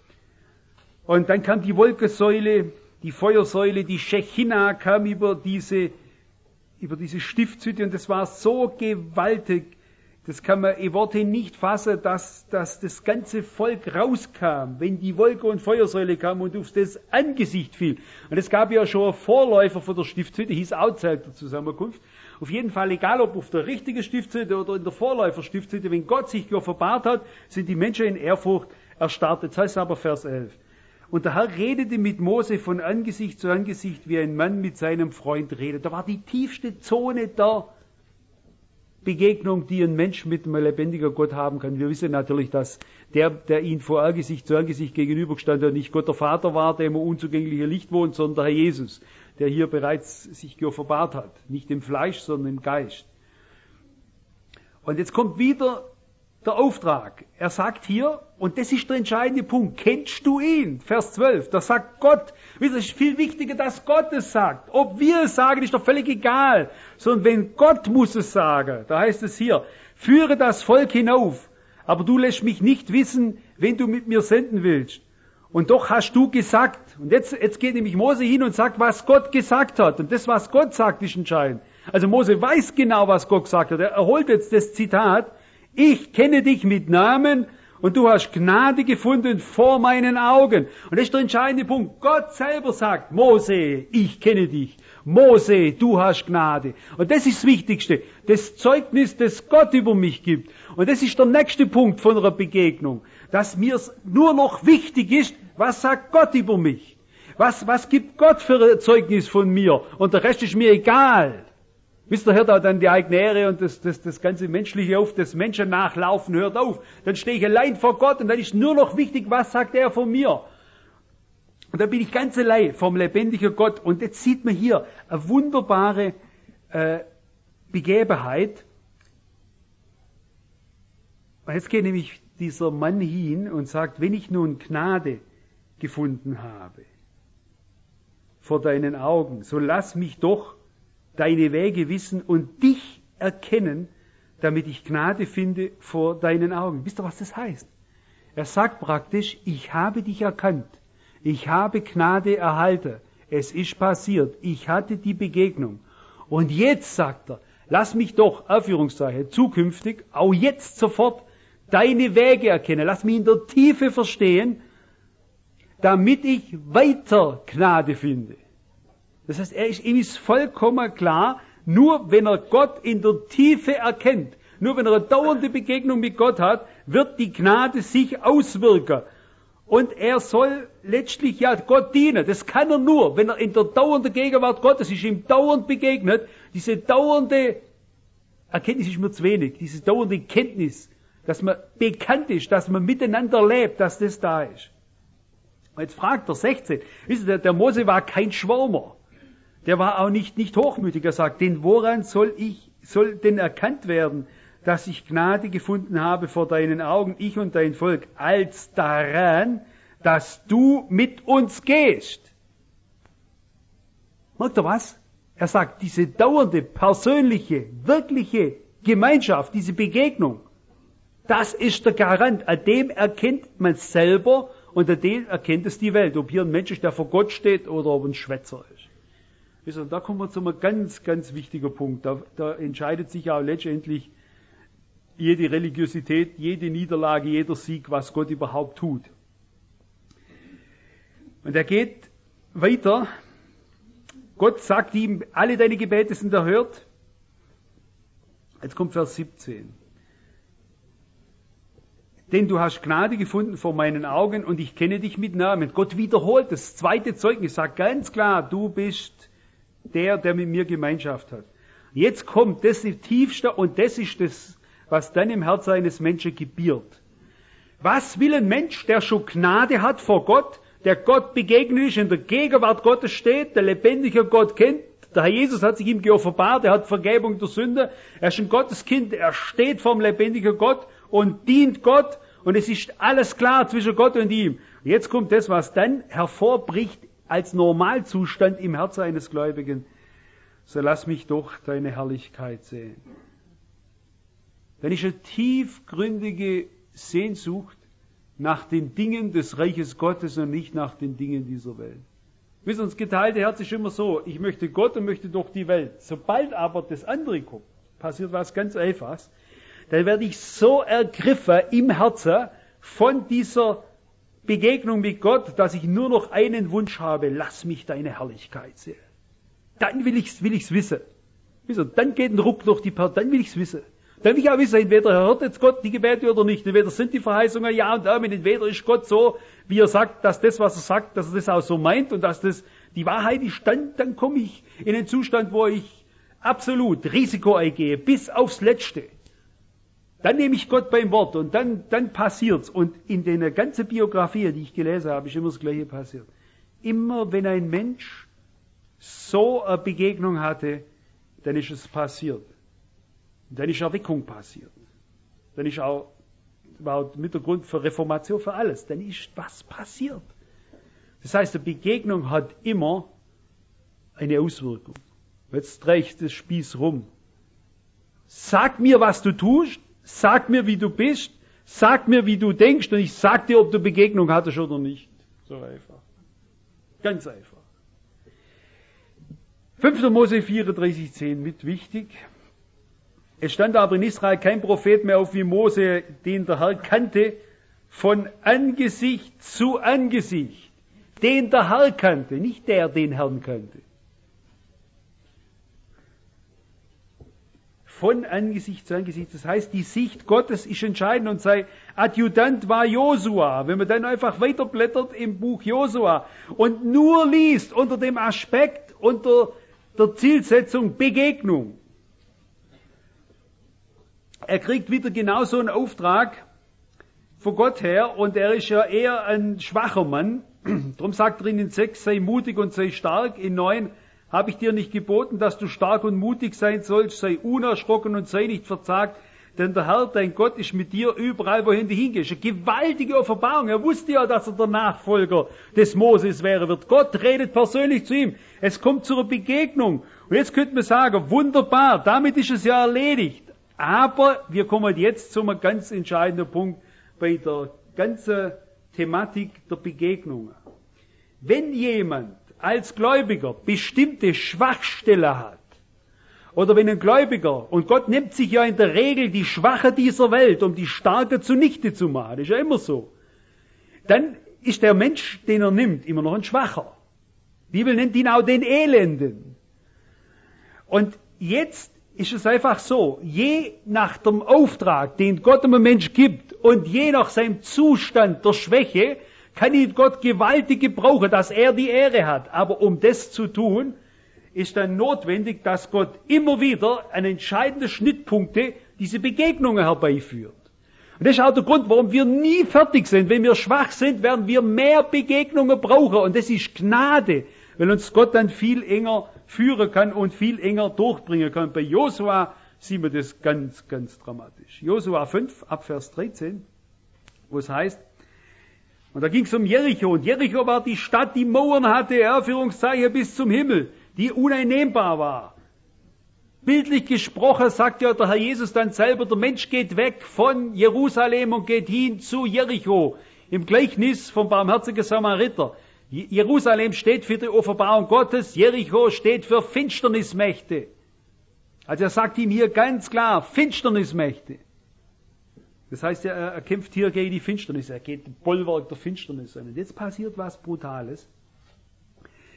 Und dann kam die Wolkensäule, die Feuersäule, die Shechinah kam über diese, über diese Stiftshütte und das war so gewaltig, das kann man in Worte nicht fassen, dass, dass das ganze Volk rauskam, wenn die Wolke und Feuersäule kam und auf das Angesicht fiel. Und es gab ja schon einen Vorläufer von der Stiftshütte, hieß auch Zelt der Zusammenkunft. Auf jeden Fall, egal ob auf der richtigen Stiftshütte oder in der Vorläufer-Stiftshütte, wenn Gott sich geoffenbart hat, sind die Menschen in Ehrfurcht erstarrt. Das heißt aber Vers elf. Und der Herr redete mit Mose von Angesicht zu Angesicht, wie ein Mann mit seinem Freund redet. Da war die tiefste Zone der Begegnung, die ein Mensch mit einem lebendigen Gott haben kann. Wir wissen natürlich, dass der, der ihn vor Angesicht zu Angesicht gegenübergestellt hat, nicht Gott der Vater war, der im unzugänglichen Licht wohnt, sondern der Herr Jesus, der hier bereits sich geoffenbart hat. Nicht im Fleisch, sondern im Geist. Und jetzt kommt wieder der Auftrag. Er sagt hier, und das ist der entscheidende Punkt, kennst du ihn? Vers zwölf, da sagt Gott, es ist viel wichtiger, dass Gott es sagt. Ob wir es sagen, ist doch völlig egal. Sondern wenn Gott muss es sagen, da heißt es hier, führe das Volk hinauf, aber du lässt mich nicht wissen, wen du mit mir senden willst. Und doch hast du gesagt, und jetzt, jetzt geht nämlich Mose hin und sagt, was Gott gesagt hat. Und das, was Gott sagt, ist entscheidend. Also Mose weiß genau, was Gott gesagt hat. Er holt jetzt das Zitat, ich kenne dich mit Namen und du hast Gnade gefunden vor meinen Augen. Und das ist der entscheidende Punkt. Gott selber sagt, Mose, ich kenne dich. Mose, du hast Gnade. Und das ist das Wichtigste. Das Zeugnis, das Gott über mich gibt. Und das ist der nächste Punkt von einer Begegnung. Dass mir nur noch wichtig ist, was sagt Gott über mich? Was, was gibt Gott für ein Zeugnis von mir? Und der Rest ist mir egal. Wisst ihr, hört auch dann die eigene Ehre und das, das, das ganze Menschliche auf, das Menschen nachlaufen hört auf. Dann stehe ich allein vor Gott und dann ist nur noch wichtig, was sagt er von mir. Und dann bin ich ganz allein vom lebendigen Gott. Und jetzt sieht man hier eine wunderbare äh, Begebenheit. Und jetzt geht nämlich dieser Mann hin und sagt, wenn ich nun Gnade gefunden habe vor deinen Augen, so lass mich doch deine Wege wissen und dich erkennen, damit ich Gnade finde vor deinen Augen. Wisst ihr, was das heißt? Er sagt praktisch, ich habe dich erkannt. Ich habe Gnade erhalten. Es ist passiert. Ich hatte die Begegnung. Und jetzt, sagt er, lass mich doch, Anführungszeichen, zukünftig, auch jetzt sofort, deine Wege erkennen. Lass mich in der Tiefe verstehen, damit ich weiter Gnade finde. Das heißt, er ist, ihm ist vollkommen klar, nur wenn er Gott in der Tiefe erkennt, nur wenn er eine dauernde Begegnung mit Gott hat, wird die Gnade sich auswirken. Und er soll letztlich ja Gott dienen. Das kann er nur, wenn er in der dauernden Gegenwart Gottes ist, ihm dauernd begegnet. Diese dauernde Erkenntnis ist mir zu wenig, diese dauernde Kenntnis, dass man bekannt ist, dass man miteinander lebt, dass das da ist. Und jetzt fragt er sechzehn, wisst ihr, der Mose war kein Schwärmer. Der war auch nicht, nicht hochmütig. Er sagt, denn woran soll ich, soll denn erkannt werden, dass ich Gnade gefunden habe vor deinen Augen, ich und dein Volk, als daran, dass du mit uns gehst. Merkt ihr was? Er sagt, diese dauernde, persönliche, wirkliche Gemeinschaft, diese Begegnung, das ist der Garant. An dem erkennt man es selber und an dem erkennt es die Welt. Ob hier ein Mensch ist, der vor Gott steht oder ob ein Schwätzer ist. Und da kommen wir zu einem ganz, ganz wichtigen Punkt. Da, da entscheidet sich auch letztendlich jede Religiosität, jede Niederlage, jeder Sieg, was Gott überhaupt tut. Und er geht weiter. Gott sagt ihm, alle deine Gebete sind erhört. Jetzt kommt Vers siebzehn. Denn du hast Gnade gefunden vor meinen Augen und ich kenne dich mit Namen. Gott wiederholt das zweite Zeugnis, sagt ganz klar, du bist der, der mit mir Gemeinschaft hat. Jetzt kommt das Tiefste und das ist das, was dann im Herzen eines Menschen gebiert. Was will ein Mensch, der schon Gnade hat vor Gott, der Gott begegnet ist, in der Gegenwart Gottes steht, der lebendige Gott kennt? Der Herr Jesus hat sich ihm geoffenbart, er hat Vergebung der Sünde, er ist ein Gotteskind, er steht vorm lebendigen Gott und dient Gott und es ist alles klar zwischen Gott und ihm. Und jetzt kommt das, was dann hervorbricht als Normalzustand im Herzen eines Gläubigen. So lass mich doch deine Herrlichkeit sehen. Dann ist eine tiefgründige Sehnsucht nach den Dingen des Reiches Gottes und nicht nach den Dingen dieser Welt. Wisst ihr, das geteilte Herz ist immer so, ich möchte Gott und möchte doch die Welt. Sobald aber das andere kommt, passiert was ganz Einfaches, dann werde ich so ergriffen im Herzen von dieser Begegnung mit Gott, dass ich nur noch einen Wunsch habe, lass mich deine Herrlichkeit sehen. Dann will ich's, will ich's wissen. Wisst ihr, dann geht ein Ruck durch die Person, dann will ich's wissen. Dann will ich auch wissen, entweder hört jetzt Gott die Gebete oder nicht, entweder sind die Verheißungen ja und amen, entweder ist Gott so, wie er sagt, dass das, was er sagt, dass er das auch so meint und dass das die Wahrheit ist, dann, dann komme ich in einen Zustand, wo ich absolut Risiko eingehe, bis aufs Letzte. Dann nehme ich Gott beim Wort und dann, dann passiert's. Und in der ganzen Biografie, die ich gelesen habe, ist immer das Gleiche passiert. Immer wenn ein Mensch so eine Begegnung hatte, dann ist es passiert. Und dann ist Erweckung passiert. Dann ist auch überhaupt mit der Grund für Reformation, für alles. Dann ist was passiert. Das heißt, eine Begegnung hat immer eine Auswirkung. Jetzt dreht das Spieß rum. Sag mir, was du tust. Sag mir, wie du bist. Sag mir, wie du denkst. Und ich sag dir, ob du Begegnung hattest oder nicht. So einfach. Ganz einfach. fünfter Mose vierunddreißig zehn mit wichtig. Es stand aber in Israel kein Prophet mehr auf wie Mose, den der Herr kannte, von Angesicht zu Angesicht. Den der Herr kannte, nicht der den Herrn kannte. Von Angesicht zu Angesicht. Das heißt, die Sicht Gottes ist entscheidend und sein Adjutant war Josua. Wenn man dann einfach weiterblättert im Buch Josua und nur liest unter dem Aspekt, unter der Zielsetzung Begegnung. Er kriegt wieder genauso einen Auftrag von Gott her und er ist ja eher ein schwacher Mann. Darum sagt er in sechs, sei mutig und sei stark. In neun, habe ich dir nicht geboten, dass du stark und mutig sein sollst, sei unerschrocken und sei nicht verzagt, denn der Herr, dein Gott, ist mit dir überall, wohin du hingehst. Eine gewaltige Offenbarung. Er wusste ja, dass er der Nachfolger des Moses wäre wird. Gott redet persönlich zu ihm. Es kommt zu einer Begegnung. Und jetzt könnte man sagen, wunderbar, damit ist es ja erledigt. Aber wir kommen jetzt zu einem ganz entscheidenden Punkt bei der ganzen Thematik der Begegnungen. Wenn jemand als Gläubiger bestimmte Schwachstellen hat, oder wenn ein Gläubiger, und Gott nimmt sich ja in der Regel die Schwache dieser Welt, um die Starke zunichte zu machen, das ist ja immer so, dann ist der Mensch, den er nimmt, immer noch ein Schwacher. Die Bibel nennt ihn auch den Elenden. Und jetzt ist es einfach so, je nach dem Auftrag, den Gott einem Mensch gibt, und je nach seinem Zustand der Schwäche, kann ihn Gott gewaltig gebrauchen, dass er die Ehre hat. Aber um das zu tun, ist dann notwendig, dass Gott immer wieder an entscheidende Schnittpunkte diese Begegnungen herbeiführt. Und das ist auch der Grund, warum wir nie fertig sind. Wenn wir schwach sind, werden wir mehr Begegnungen brauchen. Und das ist Gnade, weil uns Gott dann viel enger führen kann und viel enger durchbringen kann. Bei Josua sehen wir das ganz, ganz dramatisch. Josua fünf, ab Vers dreizehn, wo es heißt, und da ging es um Jericho. Und Jericho war die Stadt, die Mauern hatte, Erführungszeichen bis zum Himmel, die uneinnehmbar war. Bildlich gesprochen sagt ja der Herr Jesus dann selber, der Mensch geht weg von Jerusalem und geht hin zu Jericho. Im Gleichnis vom barmherzigen Samariter. Jerusalem steht für die Offenbarung Gottes, Jericho steht für Finsternismächte. Also er sagt ihm hier ganz klar, Finsternismächte. Das heißt, er, er kämpft hier gegen die Finsternis, er geht dem Bollwerk der Finsternis an. Und jetzt passiert was Brutales.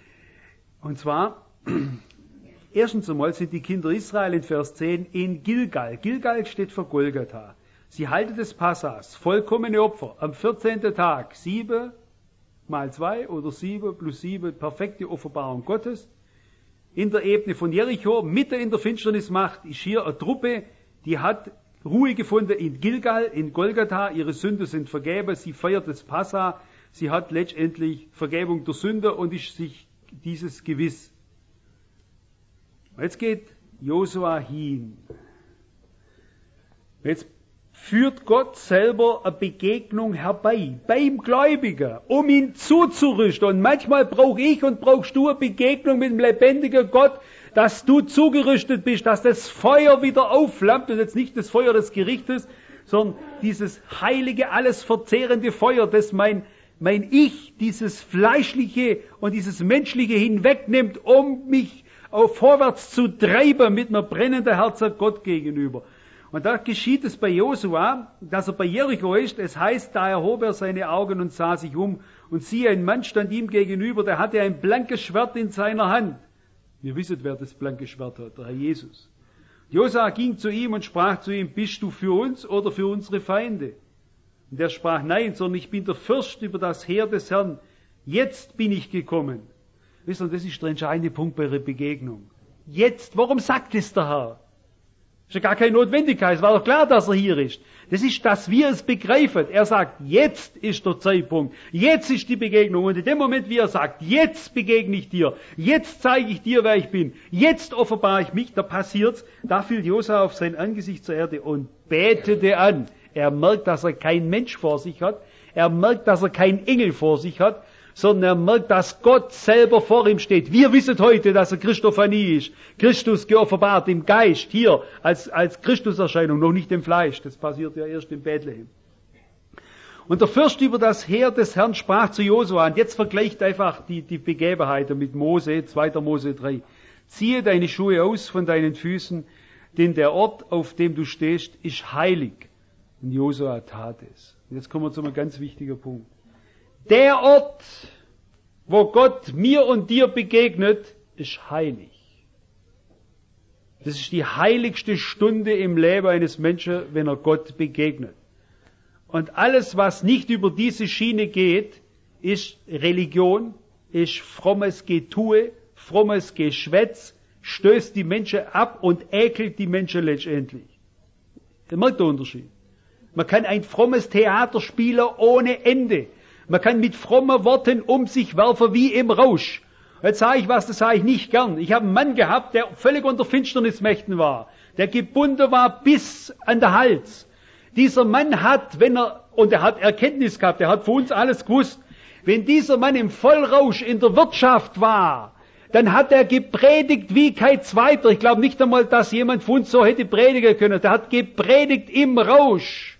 Und zwar, erstens einmal sind die Kinder Israel in Vers zehn in Gilgal. Gilgal steht für Golgatha. Sie halten des Passas, vollkommene Opfer, am vierzehnten Tag, sieben mal zwei oder sieben plus sieben, perfekte Offenbarung Gottes. In der Ebene von Jericho, mitten in der Finsternismacht, ist hier eine Truppe, die hat Ruhe gefunden in Gilgal, in Golgatha, ihre Sünden sind vergeben, sie feiert das Passa, sie hat letztendlich Vergebung der Sünde und ist sich dieses gewiss. Jetzt geht Josua hin. Jetzt führt Gott selber eine Begegnung herbei, beim Gläubigen, um ihn zuzurüsten. Und manchmal brauche ich und brauchst du eine Begegnung mit dem lebendigen Gott, dass du zugerüstet bist, dass das Feuer wieder aufflammt, und jetzt nicht das Feuer des Gerichtes, sondern dieses heilige, alles verzehrende Feuer, das mein, mein Ich, dieses fleischliche und dieses menschliche hinwegnimmt, um mich auf vorwärts zu treiben mit einer brennenden Herzen Gott gegenüber. Und da geschieht es bei Josua, dass er bei Jericho ist. Es heißt, da erhob er seine Augen und sah sich um, und siehe, ein Mann stand ihm gegenüber, der hatte ein blankes Schwert in seiner Hand. Wir wissen, wer das blanke Schwert hat, der Herr Jesus. Josua ging zu ihm und sprach zu ihm, bist du für uns oder für unsere Feinde? Und er sprach, nein, sondern ich bin der Fürst über das Heer des Herrn. Jetzt bin ich gekommen. Wisst ihr, das ist der entscheidende Punkt bei ihrer Begegnung. Jetzt, warum sagt es der Herr? Das ist ja gar keine Notwendigkeit, es war doch klar, dass er hier ist. Das ist, dass wir es begreifen. Er sagt, jetzt ist der Zeitpunkt, jetzt ist die Begegnung. Und in dem Moment, wie er sagt, jetzt begegne ich dir, jetzt zeige ich dir, wer ich bin, jetzt offenbare ich mich, da passiert's, da fiel Josua auf sein Angesicht zur Erde und betete an. Er merkt, dass er kein Mensch vor sich hat, er merkt, dass er kein Engel vor sich hat, sondern er merkt, dass Gott selber vor ihm steht. Wir wissen heute, dass er Christophanie ist. Christus geoffenbart im Geist, hier, als, als Christuserscheinung, noch nicht im Fleisch. Das passiert ja erst in Bethlehem. Und der Fürst über das Heer des Herrn sprach zu Josua, und jetzt vergleicht einfach die, die Begebenheiten mit Mose, zweiter Mose drei. Ziehe deine Schuhe aus von deinen Füßen, denn der Ort, auf dem du stehst, ist heilig. Und Josua tat es. Und jetzt kommen wir zu einem ganz wichtigen Punkt. Der Ort, wo Gott mir und dir begegnet, ist heilig. Das ist die heiligste Stunde im Leben eines Menschen, wenn er Gott begegnet. Und alles, was nicht über diese Schiene geht, ist Religion, ist frommes Getue, frommes Geschwätz, stößt die Menschen ab und ekelt die Menschen letztendlich. Ihr merkt den Unterschied. Man kann ein frommes Theater spielen ohne Ende. Man kann mit frommen Worten um sich werfen wie im Rausch. Jetzt sage ich was, das sage ich nicht gern. Ich habe einen Mann gehabt, der völlig unter Finsternismächten war, der gebunden war bis an den Hals. Dieser Mann hat, wenn er, und er hat Erkenntnis gehabt, er hat für uns alles gewusst, wenn dieser Mann im Vollrausch in der Wirtschaft war, dann hat er gepredigt wie kein Zweiter. Ich glaube nicht einmal, dass jemand von uns so hätte predigen können. Der hat gepredigt im Rausch.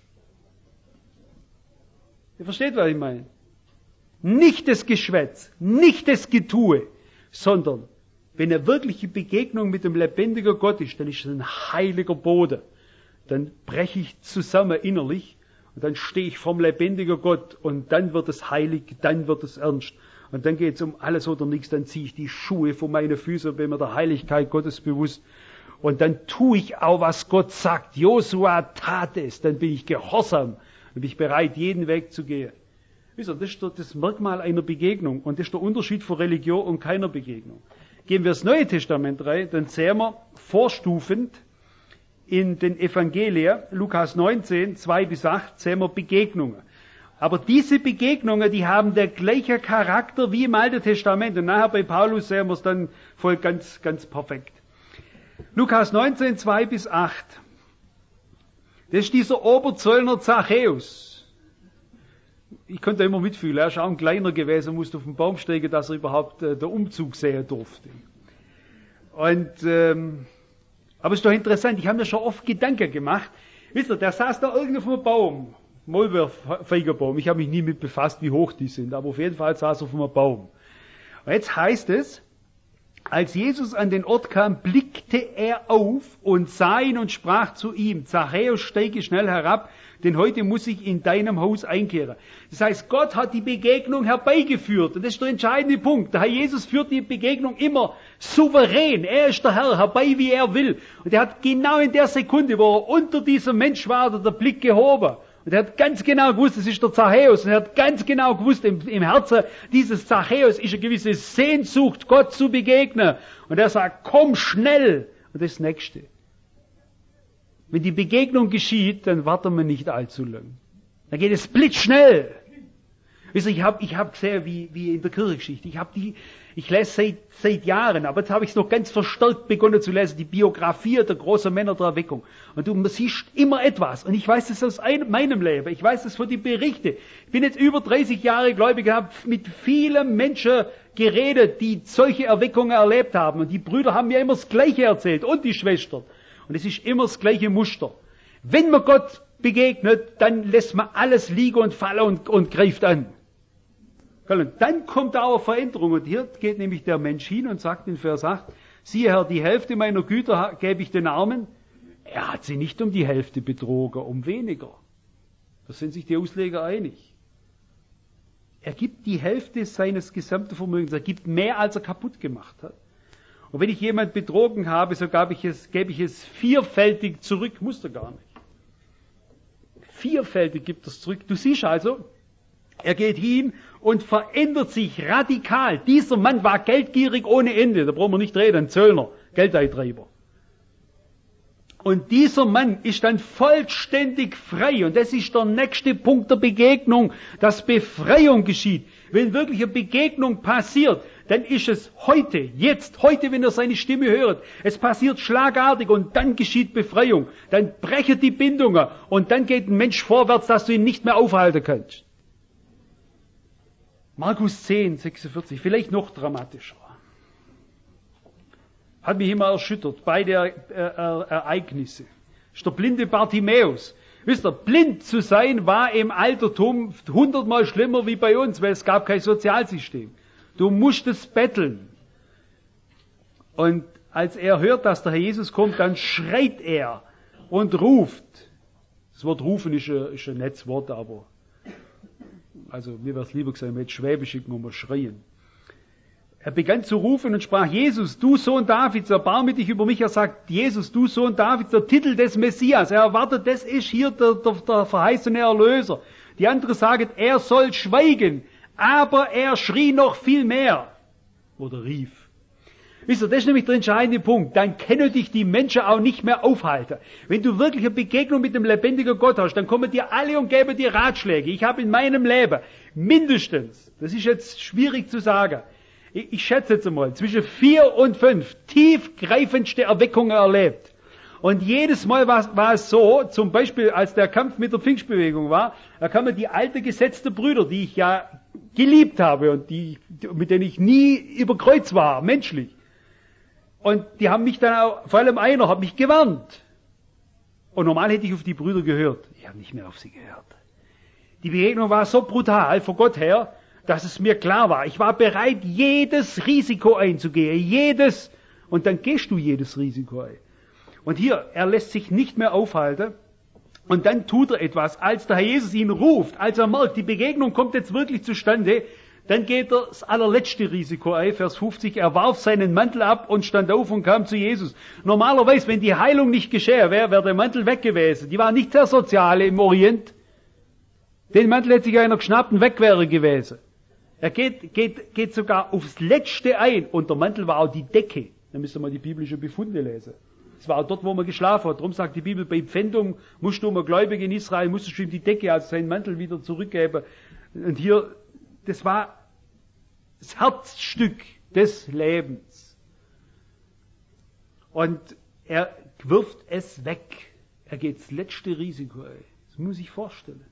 Ihr versteht, was ich meine? Nicht das Geschwätz, nicht das Getue, sondern wenn eine wirkliche Begegnung mit dem lebendigen Gott ist, dann ist es ein heiliger Boden. Dann breche ich zusammen innerlich und dann stehe ich vorm lebendigen Gott und dann wird es heilig, dann wird es ernst. Und dann geht es um alles oder nichts, dann ziehe ich die Schuhe von meinen Füßen und bin mir der Heiligkeit Gottes bewusst. Und dann tue ich auch, was Gott sagt. Josua tat es, dann bin ich gehorsam und bin ich bereit, jeden Weg zu gehen. Wisst ihr, das ist das Merkmal einer Begegnung und das ist der Unterschied von Religion und keiner Begegnung. Gehen wir ins Neue Testament rein, dann sehen wir vorstufend in den Evangelien, Lukas neunzehn, zwei bis acht, sehen wir Begegnungen. Aber diese Begegnungen, die haben der gleiche Charakter wie im Alten Testament. Und nachher bei Paulus sehen wir es dann voll ganz, ganz perfekt. Lukas neunzehn, zwei bis acht. Das ist dieser Oberzöllner Zachäus. Ich konnte immer mitfühlen, er ist auch ein kleiner gewesen, musste auf den Baum steigen, dass er überhaupt äh, den Umzug sehen durfte. Und, ähm, aber es ist doch interessant, ich habe mir schon oft Gedanken gemacht. Wisst ihr, der saß da irgendwo auf einem Baum, Maulbeerfeigenbaum, ich habe mich nie mit befasst, wie hoch die sind, aber auf jeden Fall saß er auf einem Baum. Und jetzt heißt es, als Jesus an den Ort kam, blickte er auf und sah ihn und sprach zu ihm, Zachäus, steige schnell herab, denn heute muss ich in deinem Haus einkehren. Das heißt, Gott hat die Begegnung herbeigeführt. Und das ist der entscheidende Punkt. Der Herr Jesus führt die Begegnung immer souverän. Er ist der Herr, herbei, wie er will. Und er hat genau in der Sekunde, wo er unter diesem Mensch war, der Blick gehoben. Und er hat ganz genau gewusst, das ist der Zachäus. Und er hat ganz genau gewusst, im, im Herzen dieses Zachäus ist eine gewisse Sehnsucht, Gott zu begegnen. Und er sagt, komm schnell. Und das Nächste. Wenn die Begegnung geschieht, dann warten wir nicht allzu lang. Dann geht es blitzschnell. Wisst ihr, ich habe ich hab gesehen, wie, wie in der Kirchengeschichte. Ich habe die, ich lese seit, seit Jahren, aber jetzt habe ich es noch ganz verstärkt begonnen zu lesen, die Biografie der großen Männer der Erweckung. Und du siehst immer etwas. Und ich weiß das aus ein, meinem Leben. Ich weiß das von den Berichten. Ich bin jetzt über dreißig Jahre gläubig, habe mit vielen Menschen geredet, die solche Erweckungen erlebt haben. Und die Brüder haben mir immer das Gleiche erzählt. Und die Schwestern. Und es ist immer das gleiche Muster. Wenn man Gott begegnet, dann lässt man alles liegen und fallen und, und greift an. Und dann kommt auch eine Veränderung. Und hier geht nämlich der Mensch hin und sagt in Vers acht, siehe Herr, die Hälfte meiner Güter gebe ich den Armen. Er hat sie nicht um die Hälfte betrogen, um weniger. Da sind sich die Ausleger einig. Er gibt die Hälfte seines gesamten Vermögens. Er gibt mehr, als er kaputt gemacht hat. Und wenn ich jemand betrogen habe, so gebe ich es, gebe ich es vierfältig zurück. Muss er gar nicht. Vierfältig gibt er es zurück. Du siehst also, er geht hin und verändert sich radikal. Dieser Mann war geldgierig ohne Ende. Da brauchen wir nicht reden. Ein Zöllner, Geldeintreiber. Und dieser Mann ist dann vollständig frei. Und das ist der nächste Punkt der Begegnung, dass Befreiung geschieht. Wenn wirklich eine Begegnung passiert, dann ist es heute, jetzt, heute, wenn er seine Stimme hört. Es passiert schlagartig und dann geschieht Befreiung. Dann brechen die Bindungen und dann geht ein Mensch vorwärts, dass du ihn nicht mehr aufhalten kannst. Markus zehn, sechsundvierzig, vielleicht noch dramatischer. Hat mich immer erschüttert, beide äh, Ereignisse. Das ist der blinde Bartimäus. Wisst ihr, blind zu sein war im Altertum hundertmal schlimmer wie bei uns, weil es gab kein Sozialsystem. Du musstest betteln. Und als er hört, dass der Herr Jesus kommt, dann schreit er und ruft. Das Wort rufen ist ein, ist ein nettes Wort, aber also mir wäre es lieber gesagt, mit Schwäbisch nur schreien. Er begann zu rufen und sprach, Jesus, du Sohn Davids, erbarme dich über mich. Er sagt, Jesus, du Sohn Davids, der Titel des Messias. Er erwartet, das ist hier der, der, der verheißene Erlöser. Die andere sagen, er soll schweigen. Aber er schrie noch viel mehr. Oder rief. Wisst ihr, das ist nämlich der entscheidende Punkt. Dann können dich die Menschen auch nicht mehr aufhalten. Wenn du wirklich eine Begegnung mit dem lebendigen Gott hast, dann kommen dir alle und geben dir Ratschläge. Ich habe in meinem Leben mindestens, das ist jetzt schwierig zu sagen, ich, ich schätze jetzt einmal, zwischen vier und fünf tiefgreifendste Erweckungen erlebt. Und jedes Mal war, war es so, zum Beispiel als der Kampf mit der Pfingstbewegung war, da kamen die alten gesetzten Brüder, die ich ja geliebt habe und die, mit denen ich nie über Kreuz war, menschlich. Und die haben mich dann auch, vor allem einer hat mich gewarnt. Und normal hätte ich auf die Brüder gehört. Ich habe nicht mehr auf sie gehört. Die Begegnung war so brutal von Gott her, dass es mir klar war. Ich war bereit, jedes Risiko einzugehen. Jedes. Und dann gehst du jedes Risiko ein. Und hier, er lässt sich nicht mehr aufhalten. Und dann tut er etwas. Als der Herr Jesus ihn ruft, als er merkt, die Begegnung kommt jetzt wirklich zustande, dann geht er das allerletzte Risiko ein, Vers fünfzig, er warf seinen Mantel ab und stand auf und kam zu Jesus. Normalerweise, wenn die Heilung nicht geschehen wäre, wäre der Mantel weg gewesen. Die war nicht sehr sozial im Orient. Den Mantel hätte sich einer geschnappt und weg wäre gewesen. Er geht, geht, geht sogar aufs Letzte ein und der Mantel war auch die Decke. Da müsst ihr mal die biblischen Befunde lesen. Es war auch dort, wo man geschlafen hat. Darum sagt die Bibel, bei Pfändung musst du, um Gläubige in Israel, musstest du ihm die Decke, also seinen Mantel wieder zurückgeben. Und hier, das war das Herzstück des Lebens. Und er wirft es weg. Er geht das letzte Risiko ein. Das muss ich vorstellen.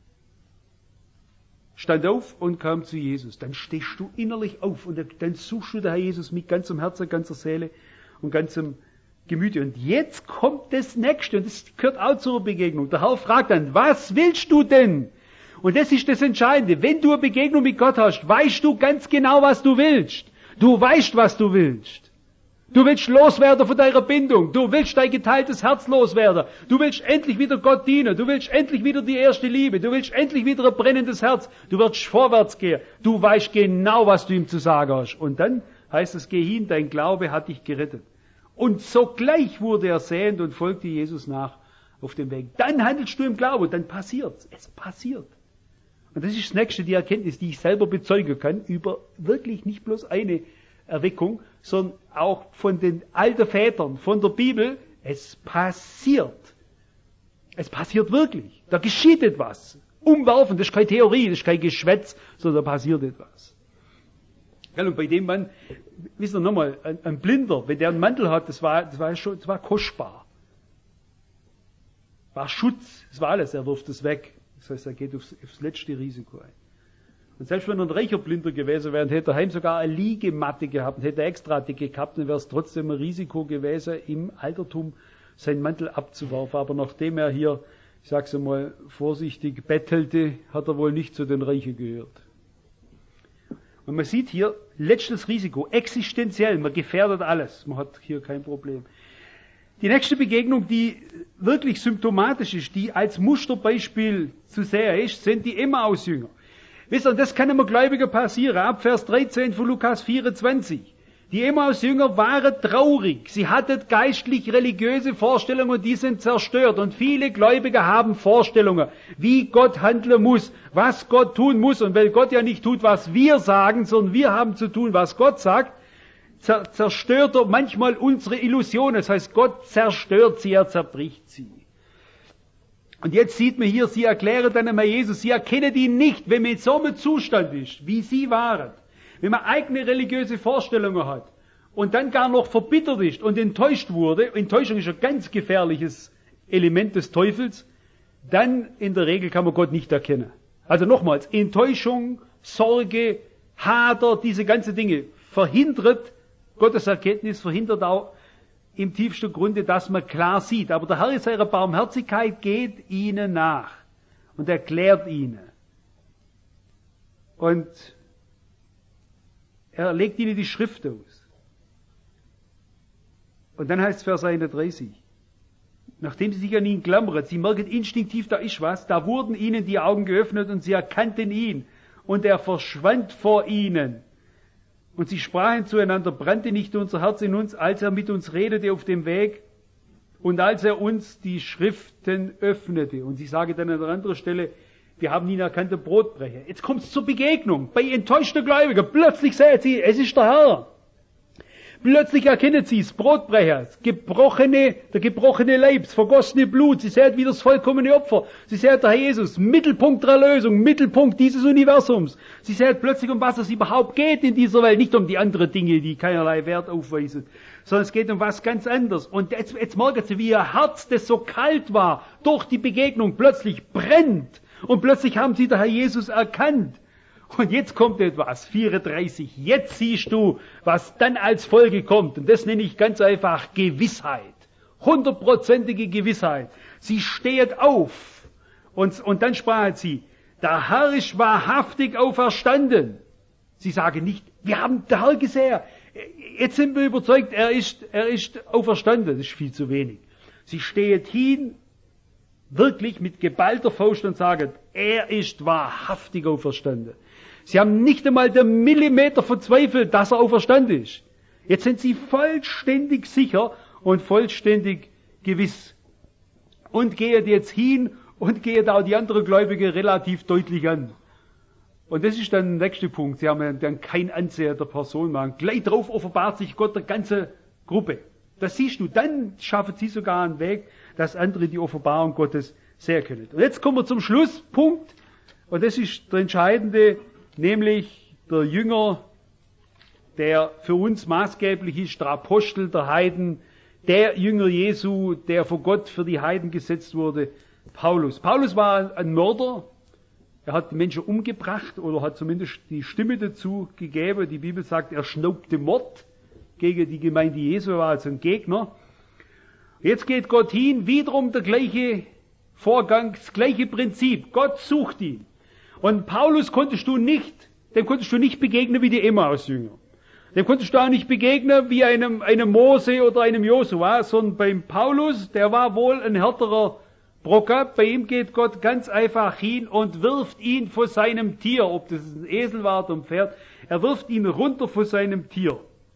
Stand auf und kam zu Jesus. Dann stehst du innerlich auf und dann suchst du den Herr Jesus mit ganzem Herzen, ganzer Seele und ganzem Gemüte. Und jetzt kommt das Nächste, und das gehört auch zur Begegnung. Der Herr fragt dann, was willst du denn? Und das ist das Entscheidende. Wenn du eine Begegnung mit Gott hast, weißt du ganz genau, was du willst. Du weißt, was du willst. Du willst loswerden von deiner Bindung. Du willst dein geteiltes Herz loswerden. Du willst endlich wieder Gott dienen. Du willst endlich wieder die erste Liebe. Du willst endlich wieder ein brennendes Herz. Du wirst vorwärts gehen. Du weißt genau, was du ihm zu sagen hast. Und dann heißt es, geh hin, dein Glaube hat dich gerettet. Und sogleich wurde er sehend und folgte Jesus nach auf dem Weg. Dann handelst du im Glauben. Dann passiert's. Es passiert. Und das ist das Nächste, die Erkenntnis, die ich selber bezeugen kann, über wirklich nicht bloß eine Erweckung, sondern auch von den alten Vätern, von der Bibel. Es passiert. Es passiert wirklich. Da geschieht etwas. Umwerfen, das ist keine Theorie, das ist kein Geschwätz, sondern da passiert etwas. Ja, und bei dem Mann, wisst ihr nochmal, ein, ein Blinder, wenn der einen Mantel hat, das war, das war schon, das war kostbar. War Schutz, das war alles, er wirft es weg. Das heißt, er geht aufs, aufs letzte Risiko ein. Und selbst wenn er ein reicher Blinder gewesen wäre, hätte er heim sogar eine Liegematte gehabt und hätte er extra dicke gehabt, dann wäre es trotzdem ein Risiko gewesen, im Altertum seinen Mantel abzuwerfen. Aber nachdem er hier, ich sag's einmal vorsichtig, bettelte, hat er wohl nicht zu den Reichen gehört. Und man sieht hier, letztes Risiko, existenziell, man gefährdet alles, man hat hier kein Problem. Die nächste Begegnung, die wirklich symptomatisch ist, die als Musterbeispiel zu sehen ist, sind die Emmaus-Jünger. Wisst ihr, das kann einem Gläubiger passieren, ab Vers dreizehn von Lukas vierundzwanzig. Die Emmaus-Jünger waren traurig, sie hatten geistlich-religiöse Vorstellungen und die sind zerstört. Und viele Gläubige haben Vorstellungen, wie Gott handeln muss, was Gott tun muss. Und weil Gott ja nicht tut, was wir sagen, sondern wir haben zu tun, was Gott sagt, zerstört er manchmal unsere Illusionen. Das heißt, Gott zerstört sie, er zerbricht sie. Und jetzt sieht man hier, sie erklären dann einmal Jesus, sie erkennen ihn nicht, wenn man in so einem Zustand ist, wie sie waren. Wenn man eigene religiöse Vorstellungen hat und dann gar noch verbittert ist und enttäuscht wurde, Enttäuschung ist ein ganz gefährliches Element des Teufels, dann in der Regel kann man Gott nicht erkennen. Also nochmals, Enttäuschung, Sorge, Hader, diese ganzen Dinge verhindert Gottes Erkenntnis, verhindert auch im tiefsten Grunde, dass man klar sieht. Aber der Herr in seiner Barmherzigkeit geht ihnen nach und erklärt ihnen. Und er legt ihnen die Schrift aus. Und dann heißt es Vers einunddreißig, nachdem sie sich an ihn klammern, sie merken instinktiv, da ist was, da wurden ihnen die Augen geöffnet und sie erkannten ihn. Und er verschwand vor ihnen. Und sie sprachen zueinander, brannte nicht unser Herz in uns, als er mit uns redete auf dem Weg und als er uns die Schriften öffnete. Und sie sagen dann an einer anderen Stelle, wir haben ihn erkannt, der Brotbrecher. Jetzt kommt es zur Begegnung. Bei enttäuschten Gläubigen, plötzlich sehen sie, es ist der Herr. Plötzlich erkennen sie es, Brotbrecher, das gebrochene, der gebrochene Leib, das vergossene Blut. Sie sehen wieder das vollkommene Opfer. Sie sehen der Herr Jesus, Mittelpunkt der Erlösung, Mittelpunkt dieses Universums. Sie sehen plötzlich, um was es überhaupt geht in dieser Welt. Nicht um die anderen Dinge, die keinerlei Wert aufweisen, sondern es geht um was ganz anderes. Und jetzt, jetzt merken sie, wie ihr Herz, das so kalt war, durch die Begegnung plötzlich brennt. Und plötzlich haben sie den Herr Jesus erkannt. Und jetzt kommt etwas, vierunddreißig. Jetzt siehst du, was dann als Folge kommt. Und das nenne ich ganz einfach Gewissheit. Hundertprozentige Gewissheit. Sie steht auf. Und, und dann sprach sie, der Herr ist wahrhaftig auferstanden. Sie sagen nicht, wir haben den Herr gesehen. Jetzt sind wir überzeugt, er ist, er ist auferstanden. Das ist viel zu wenig. Sie steht hin, wirklich mit geballter Faust und sagen, er ist wahrhaftig auferstanden. Sie haben nicht einmal den Millimeter verzweifelt, dass er auferstanden ist. Jetzt sind sie vollständig sicher und vollständig gewiss. Und gehen jetzt hin und gehen auch die anderen Gläubigen relativ deutlich an. Und das ist dann der nächste Punkt. Sie haben dann kein Ansehen der Person machen. Gleich drauf offenbart sich Gott der ganzen Gruppe. Das siehst du. Dann schaffen sie sogar einen Weg, dass andere die Offenbarung Gottes sehen können. Und jetzt kommen wir zum Schlusspunkt. Und das ist der entscheidende, nämlich der Jünger, der für uns maßgeblich ist, der Apostel der Heiden, der Jünger Jesu, der vor Gott für die Heiden gesetzt wurde, Paulus. Paulus war ein Mörder, er hat die Menschen umgebracht oder hat zumindest die Stimme dazu gegeben. Die Bibel sagt, er schnaubte Mord gegen die Gemeinde Jesu, er war also ein Gegner. Jetzt geht Gott hin, wiederum der gleiche Vorgang, das gleiche Prinzip. Gott sucht ihn. Und Paulus konntest du nicht, dem konntest du nicht begegnen wie die Emmaus-Jünger. Dem konntest du auch nicht begegnen wie einem, einem Mose oder einem Josua, sondern beim Paulus, der war wohl ein härterer Brocker. Bei ihm geht Gott ganz einfach hin und wirft ihn von seinem Tier, ob das ein Esel war oder ein Pferd, er wirft ihn runter von seinem Tier.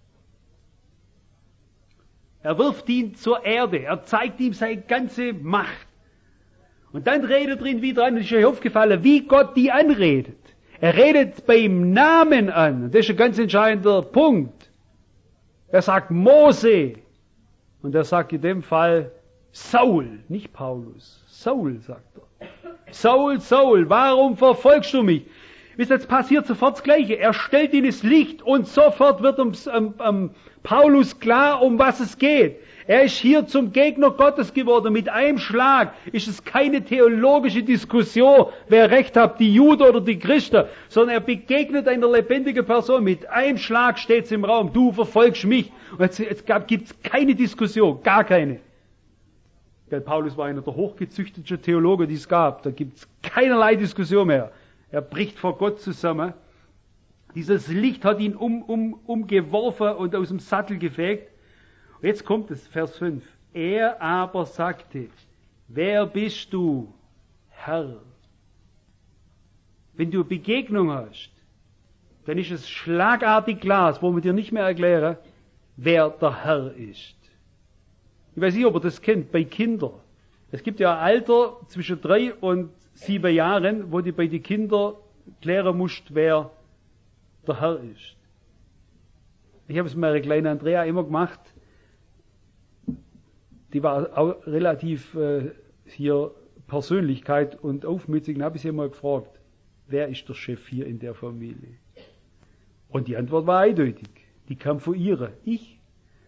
Er wirft ihn zur Erde, er zeigt ihm seine ganze Macht. Und dann redet er ihn wieder an, und ist euch aufgefallen, wie Gott die anredet. Er redet beim Namen an. Das ist ein ganz entscheidender Punkt. Er sagt Mose. Und er sagt in dem Fall Saul, nicht Paulus. Saul, sagt er. Saul, Saul, warum verfolgst du mich? Wisst ihr, jetzt passiert sofort das Gleiche. Er stellt ihn ins Licht und sofort wird um, um, um Paulus klar, um was es geht. Er ist hier zum Gegner Gottes geworden. Mit einem Schlag ist es keine theologische Diskussion, wer Recht hat, die Juden oder die Christen, sondern er begegnet einer lebendigen Person. Mit einem Schlag steht es im Raum, du verfolgst mich. Und jetzt, jetzt gibt es keine Diskussion, gar keine. Weil Paulus war einer der hochgezüchteten Theologen, die es gab. Da gibt es keinerlei Diskussion mehr. Er bricht vor Gott zusammen. Dieses Licht hat ihn um, um, umgeworfen und aus dem Sattel gefegt. Und jetzt kommt es, Vers fünf. Er aber sagte, wer bist du, Herr? Wenn du eine Begegnung hast, dann ist es schlagartig klar, das wollen wir dir nicht mehr erklären, wer der Herr ist. Ich weiß nicht, ob ihr das kennt, bei Kindern. Es gibt ja ein Alter zwischen drei und sieben Jahren, wo du bei den Kindern klären musst, wer der Herr ist. Ich habe es mit meiner kleinen Andrea immer gemacht. Die war auch relativ äh, hier Persönlichkeit und aufmützig. Und habe ich sie immer gefragt, wer ist der Chef hier in der Familie? Und die Antwort war eindeutig. Die kam von ihr. Ich.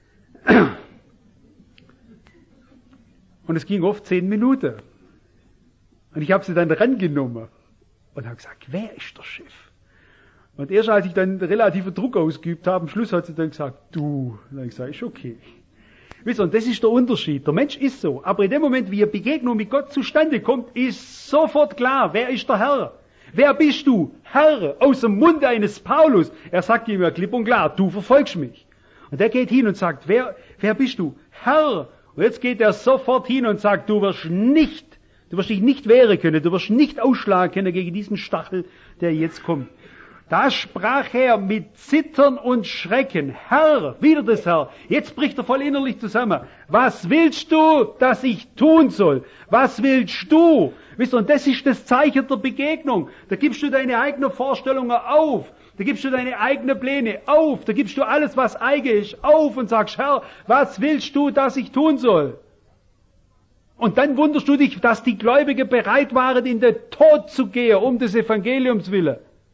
Und es ging oft zehn Minuten. Und ich habe sie dann rangenommen und habe gesagt, wer ist der Chef? Und erst als ich dann relativen Druck ausgeübt habe, am Schluss hat sie dann gesagt, du. Und dann habe ich gesagt, ist okay. Wisst ihr, und das ist der Unterschied. Der Mensch ist so. Aber in dem Moment, wie eine Begegnung mit Gott zustande kommt, ist sofort klar, wer ist der Herr? Wer bist du? Herr, aus dem Munde eines Paulus. Er sagt ihm ja klipp und klar, du verfolgst mich. Und er geht hin und sagt, wer, wer bist du? Herr. Und jetzt geht er sofort hin und sagt, du wirst nicht, du wirst dich nicht wehren können, du wirst nicht ausschlagen können gegen diesen Stachel, der jetzt kommt. Da sprach er mit Zittern und Schrecken, Herr, wieder das Herr. Jetzt bricht er voll innerlich zusammen. Was willst du, dass ich tun soll? Was willst du? Wisst ihr, und das ist das Zeichen der Begegnung. Da gibst du deine eigenen Vorstellungen auf. Da gibst du deine eigenen Pläne auf. Da gibst du alles, was eigen ist, auf und sagst, Herr, was willst du, dass ich tun soll? Und dann wunderst du dich, dass die Gläubigen bereit waren, in den Tod zu gehen, um des Evangeliums willen.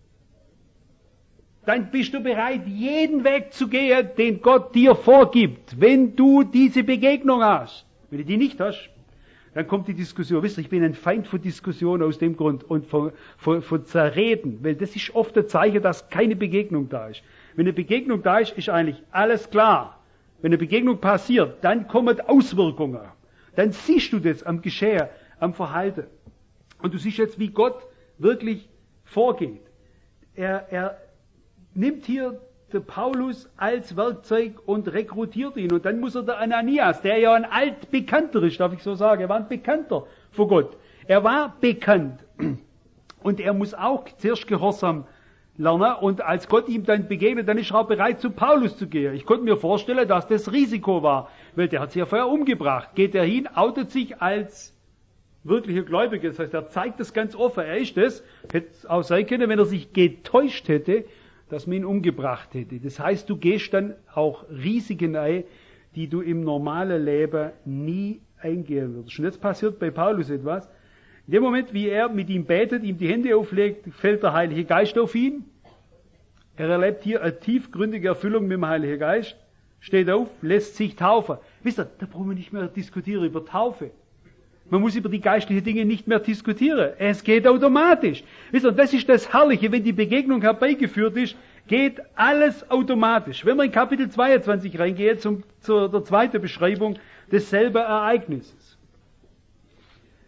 Dann bist du bereit, jeden Weg zu gehen, den Gott dir vorgibt, wenn du diese Begegnung hast. Wenn du die nicht hast, dann kommt die Diskussion. Wisst ihr, ich bin ein Feind von Diskussion aus dem Grund und von, von, von Zerreden, weil das ist oft ein Zeichen, dass keine Begegnung da ist. Wenn eine Begegnung da ist, ist eigentlich alles klar. Wenn eine Begegnung passiert, dann kommen Auswirkungen. Dann siehst du das am Geschehen, am Verhalten. Und du siehst jetzt, wie Gott wirklich vorgeht. Er, er nimmt hier der Paulus als Werkzeug und rekrutiert ihn. Und dann muss er der Ananias, der ja ein altbekannter ist, darf ich so sagen, er war ein Bekannter vor Gott. Er war bekannt. Und er muss auch zuerst Gehorsam lernen. Und als Gott ihm dann begegnet, dann ist er auch bereit, zu Paulus zu gehen. Ich konnte mir vorstellen, dass das Risiko war, weil der hat sich ja vorher umgebracht. Geht er hin, outet sich als wirklicher Gläubiger. Das heißt, er zeigt das ganz offen. Er ist es. Hätte es auch sein können, wenn er sich getäuscht hätte, dass man ihn umgebracht hätte. Das heißt, du gehst dann auch Risiken ein, die du im normalen Leben nie eingehen würdest. Und jetzt passiert bei Paulus etwas. In dem Moment, wie er mit ihm betet, ihm die Hände auflegt, fällt der Heilige Geist auf ihn. Er erlebt hier eine tiefgründige Erfüllung mit dem Heiligen Geist, steht auf, lässt sich taufen. Wisst ihr, da brauchen wir nicht mehr diskutieren über Taufe. Man muss über die geistlichen Dinge nicht mehr diskutieren. Es geht automatisch. Wisst ihr, das ist das Herrliche, wenn die Begegnung herbeigeführt ist, geht alles automatisch. Wenn wir in Kapitel zweiundzwanzig reingehen, zum, zur der zweiten Beschreibung desselben Ereignisses.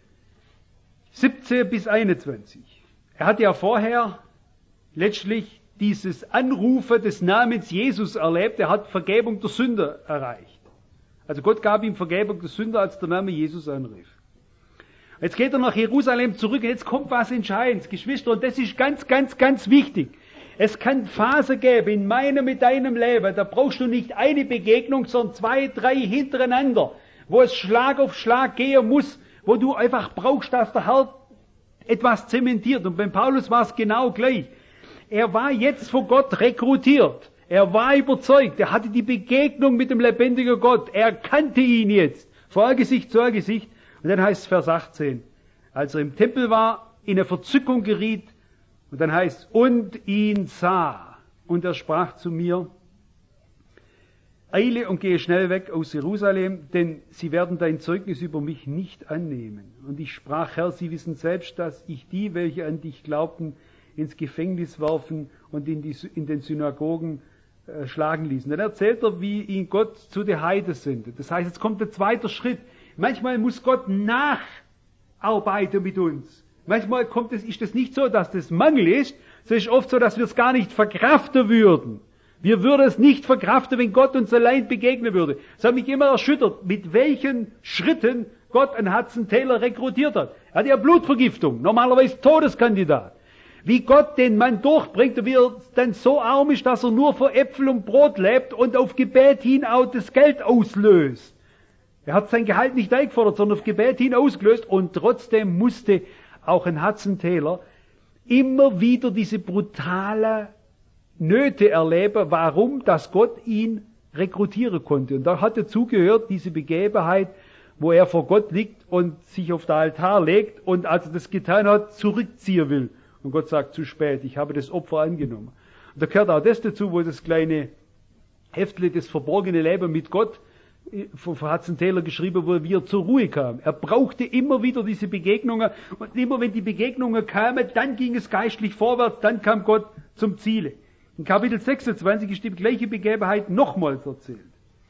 siebzehn bis einundzwanzig. Er hat ja vorher letztlich dieses Anrufen des Namens Jesus erlebt, er hat Vergebung der Sünder erreicht. Also Gott gab ihm Vergebung der Sünder, als der Name Jesus anrief. Jetzt geht er nach Jerusalem zurück und jetzt kommt was Entscheidendes, Geschwister, und das ist ganz, ganz, ganz wichtig. Es kann Phasen geben in meinem, mit deinem Leben, da brauchst du nicht eine Begegnung, sondern zwei, drei hintereinander, wo es Schlag auf Schlag gehen muss, wo du einfach brauchst, dass der Herr etwas zementiert. Und beim Paulus war es genau gleich. Er war jetzt von Gott rekrutiert. Er war überzeugt. Er hatte die Begegnung mit dem lebendigen Gott. Er kannte ihn jetzt. Von Angesicht zu Angesicht. Und dann heißt es Vers achtzehn. Als er im Tempel war, in eine Verzückung geriet. Und dann heißt es, und ihn sah. Und er sprach zu mir, eile und gehe schnell weg aus Jerusalem, denn sie werden dein Zeugnis über mich nicht annehmen. Und ich sprach, Herr, sie wissen selbst, dass ich die, welche an dich glaubten, ins Gefängnis werfen und in, die, in den Synagogen äh, schlagen ließen. Dann erzählt er, wie ihn Gott zu den Heiden sendet. Das heißt, jetzt kommt der zweite Schritt. Manchmal muss Gott nacharbeiten mit uns. Manchmal kommt es, ist es nicht so, dass das Mangel ist, es ist oft so, dass wir es gar nicht verkraften würden. Wir würden es nicht verkraften, wenn Gott uns allein begegnen würde. Es hat mich immer erschüttert, mit welchen Schritten Gott einen Hudson Taylor rekrutiert hat. Er hat ja Blutvergiftung, normalerweise Todeskandidat. Wie Gott den Mann durchbringt und wie er dann so arm ist, dass er nur von Äpfel und Brot lebt und auf Gebet hin auch das Geld auslöst. Er hat sein Gehalt nicht eingefordert, sondern auf Gebet hin ausgelöst, und trotzdem musste auch ein Hudson Taylor immer wieder diese brutale Nöte erleben. Warum? Dass Gott ihn rekrutieren konnte. Und da hat dazu gehört diese Begebenheit, wo er vor Gott liegt und sich auf den Altar legt und als er das getan hat, zurückziehen will. Und Gott sagt, zu spät, ich habe das Opfer angenommen. Und da gehört auch das dazu, wo das kleine Heftle, das verborgene Leben mit Gott, von Hudson Taylor geschrieben wurde, wie er zur Ruhe kam. Er brauchte immer wieder diese Begegnungen, und immer wenn die Begegnungen kamen, dann ging es geistlich vorwärts, dann kam Gott zum Ziele. In Kapitel sechsundzwanzig ist die gleiche Begebenheit nochmals erzählt.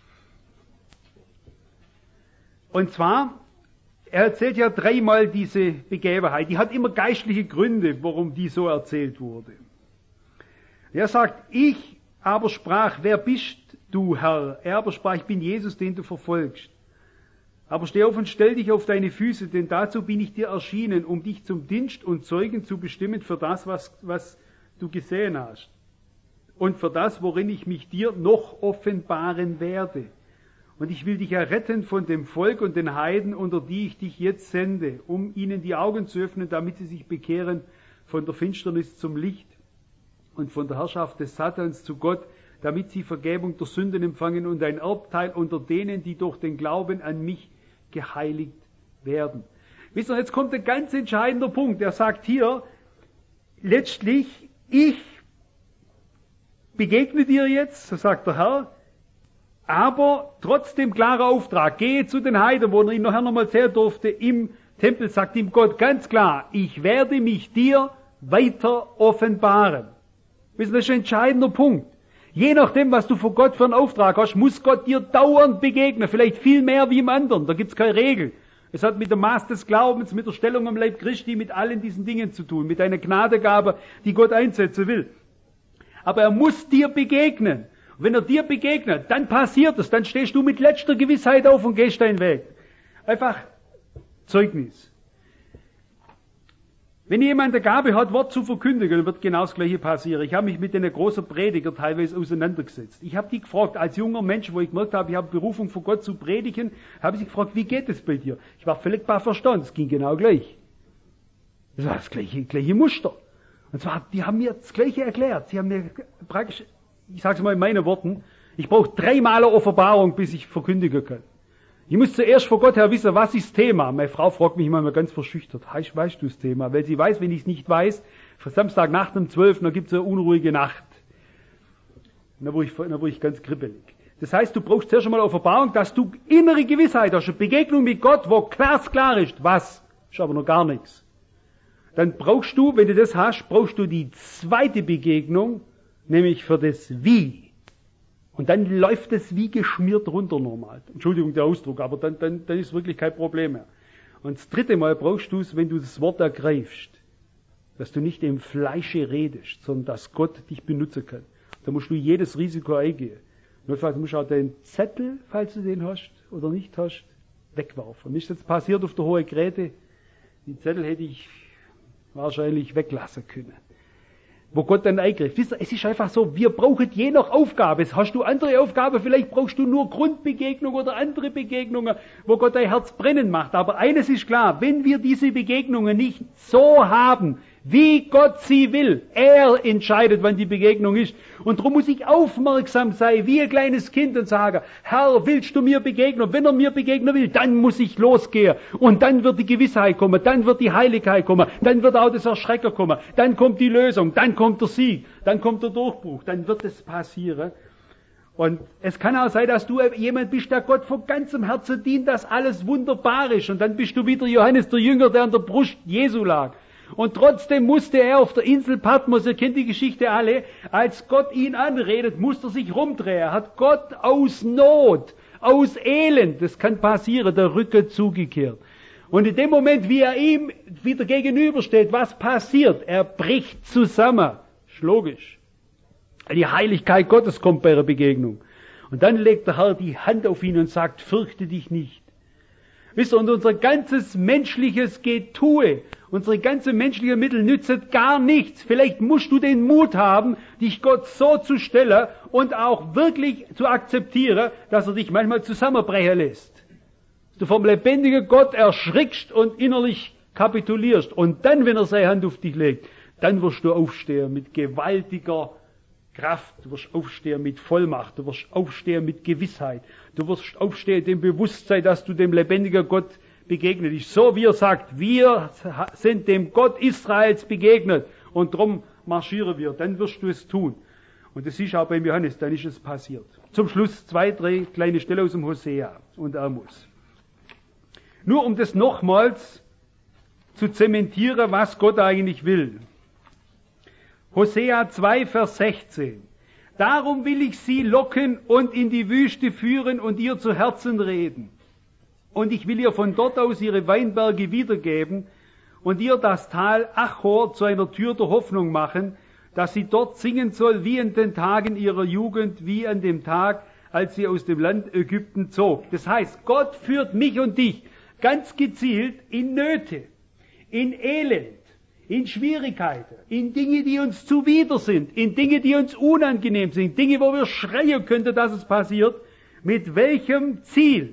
Und zwar, er erzählt ja dreimal diese Begebenheit. Die hat immer geistliche Gründe, warum die so erzählt wurde. Er sagt, ich aber sprach, wer bist du, Herr? Er aber sprach, ich bin Jesus, den du verfolgst. Aber steh auf und stell dich auf deine Füße, denn dazu bin ich dir erschienen, um dich zum Dienst und Zeugen zu bestimmen für das, was, was du gesehen hast. Und für das, worin ich mich dir noch offenbaren werde. Und ich will dich erretten von dem Volk und den Heiden, unter die ich dich jetzt sende, um ihnen die Augen zu öffnen, damit sie sich bekehren von der Finsternis zum Licht und von der Herrschaft des Satans zu Gott, damit sie Vergebung der Sünden empfangen und ein Erbteil unter denen, die durch den Glauben an mich geheiligt werden. Wisst ihr, jetzt kommt ein ganz entscheidender Punkt. Er sagt hier, letztlich, ich begegne dir jetzt, so sagt der Herr, aber trotzdem klarer Auftrag, gehe zu den Heiden, wo er ihn nachher nochmal sehen durfte, im Tempel, sagt ihm Gott ganz klar, ich werde mich dir weiter offenbaren. Wisst ihr, das ist ein entscheidender Punkt. Je nachdem, was du von Gott für einen Auftrag hast, muss Gott dir dauernd begegnen, vielleicht viel mehr wie im anderen, da gibt's keine Regel. Es hat mit dem Maß des Glaubens, mit der Stellung am Leib Christi, mit allen diesen Dingen zu tun, mit einer Gnadegabe, die Gott einsetzen will. Aber er muss dir begegnen. Und wenn er dir begegnet, dann passiert es, dann stehst du mit letzter Gewissheit auf und gehst deinen Weg. Einfach Zeugnis. Wenn jemand eine Gabe hat, Wort zu verkündigen, dann wird genau das Gleiche passieren. Ich habe mich mit einer großen Prediger teilweise auseinandergesetzt. Ich habe die gefragt, als junger Mensch, wo ich gemerkt habe, ich habe Berufung von Gott zu predigen, habe ich sie gefragt, wie geht es bei dir? Ich war völlig bei Verstand, es ging genau gleich. Das war das gleiche, gleiche Muster. Und zwar, die haben mir das Gleiche erklärt. Sie haben mir praktisch, ich sage es mal in meinen Worten, ich brauche dreimal eine Offenbarung, bis ich verkündigen kann. Ich muss zuerst vor Gott her wissen, was ist das Thema. Meine Frau fragt mich manchmal ganz verschüchtert, weißt, weißt du das Thema? Weil sie weiß, wenn ich es nicht weiß, für Samstag nach dem zwölften da gibt es eine unruhige Nacht. Da wurde ich, da wurde ich ganz kribbelig. Das heißt, du brauchst zuerst einmal Offenbarung, dass du innere Gewissheit hast, eine Begegnung mit Gott, wo glasklar ist, was, ist aber noch gar nichts. Dann brauchst du, wenn du das hast, brauchst du die zweite Begegnung, nämlich für das Wie. Und dann läuft das wie geschmiert runter normal. Entschuldigung der Ausdruck, aber dann, dann, dann ist wirklich kein Problem mehr. Und das dritte Mal brauchst du es, wenn du das Wort ergreifst. dass du nicht im Fleische redest, sondern dass Gott dich benutzen kann. Da musst du jedes Risiko eingehen. Notfalls musst du auch deinen Zettel, falls du den hast oder nicht hast, wegwerfen. Mir ist jetzt passiert auf der Hohe Gräte, die Zettel hätte ich wahrscheinlich weglassen können. Wo Gott dann eingreift. Wisst ihr, es ist einfach so, wir brauchen je nach Aufgabe. Hast du andere Aufgabe, vielleicht brauchst du nur Grundbegegnungen oder andere Begegnungen, wo Gott dein Herz brennen macht. Aber eines ist klar, wenn wir diese Begegnungen nicht so haben, wie Gott sie will, er entscheidet, wann die Begegnung ist. Und darum muss ich aufmerksam sein, wie ein kleines Kind und sagen, Herr, willst du mir begegnen? Und wenn er mir begegnen will, dann muss ich losgehen. Und dann wird die Gewissheit kommen, dann wird die Heiligkeit kommen, dann wird auch das Erschrecken kommen, dann kommt die Lösung, dann kommt der Sieg, dann kommt der Durchbruch, dann wird es passieren. Und es kann auch sein, dass du jemand bist, der Gott von ganzem Herzen dient, dass alles wunderbar ist. Und dann bist du wieder Johannes der Jünger, der an der Brust Jesu lag. Und trotzdem musste er auf der Insel Patmos, ihr kennt die Geschichte alle, als Gott ihn anredet, musste er sich rumdrehen. Er hat Gott aus Not, aus Elend, das kann passieren, der Rücken zugekehrt. Und in dem Moment, wie er ihm wieder gegenübersteht, was passiert? Er bricht zusammen. Ist logisch. Die Heiligkeit Gottes kommt bei einer Begegnung. Und dann legt der Herr die Hand auf ihn und sagt, fürchte dich nicht. Wisst ihr, und unser ganzes menschliches Getue, unsere ganze menschliche Mittel nützt gar nichts. Vielleicht musst du den Mut haben, dich Gott so zu stellen und auch wirklich zu akzeptieren, dass er dich manchmal zusammenbrechen lässt. Du vom lebendigen Gott erschrickst und innerlich kapitulierst. Und dann, wenn er seine Hand auf dich legt, dann wirst du aufstehen mit gewaltiger Kraft, du wirst aufstehen mit Vollmacht, du wirst aufstehen mit Gewissheit, du wirst aufstehen dem Bewusstsein, dass du dem lebendigen Gott begegnet bist. So wie er sagt, wir sind dem Gott Israels begegnet und drum marschieren wir, dann wirst du es tun. Und das ist auch beim Johannes, dann ist es passiert. Zum Schluss zwei, drei kleine Stellen aus dem Hosea und Amos. Nur um das nochmals zu zementieren, was Gott eigentlich will. Hosea zwei, Vers sechzehn. Darum will ich sie locken und in die Wüste führen und ihr zu Herzen reden. Und ich will ihr von dort aus ihre Weinberge wiedergeben und ihr das Tal Achor zu einer Tür der Hoffnung machen, dass sie dort singen soll wie in den Tagen ihrer Jugend, wie an dem Tag, als sie aus dem Land Ägypten zog. Das heißt, Gott führt mich und dich ganz gezielt in Nöte, in Elend, in Schwierigkeiten, in Dinge, die uns zuwider sind, in Dinge, die uns unangenehm sind, Dinge, wo wir schreien könnten, dass es passiert. Mit welchem Ziel?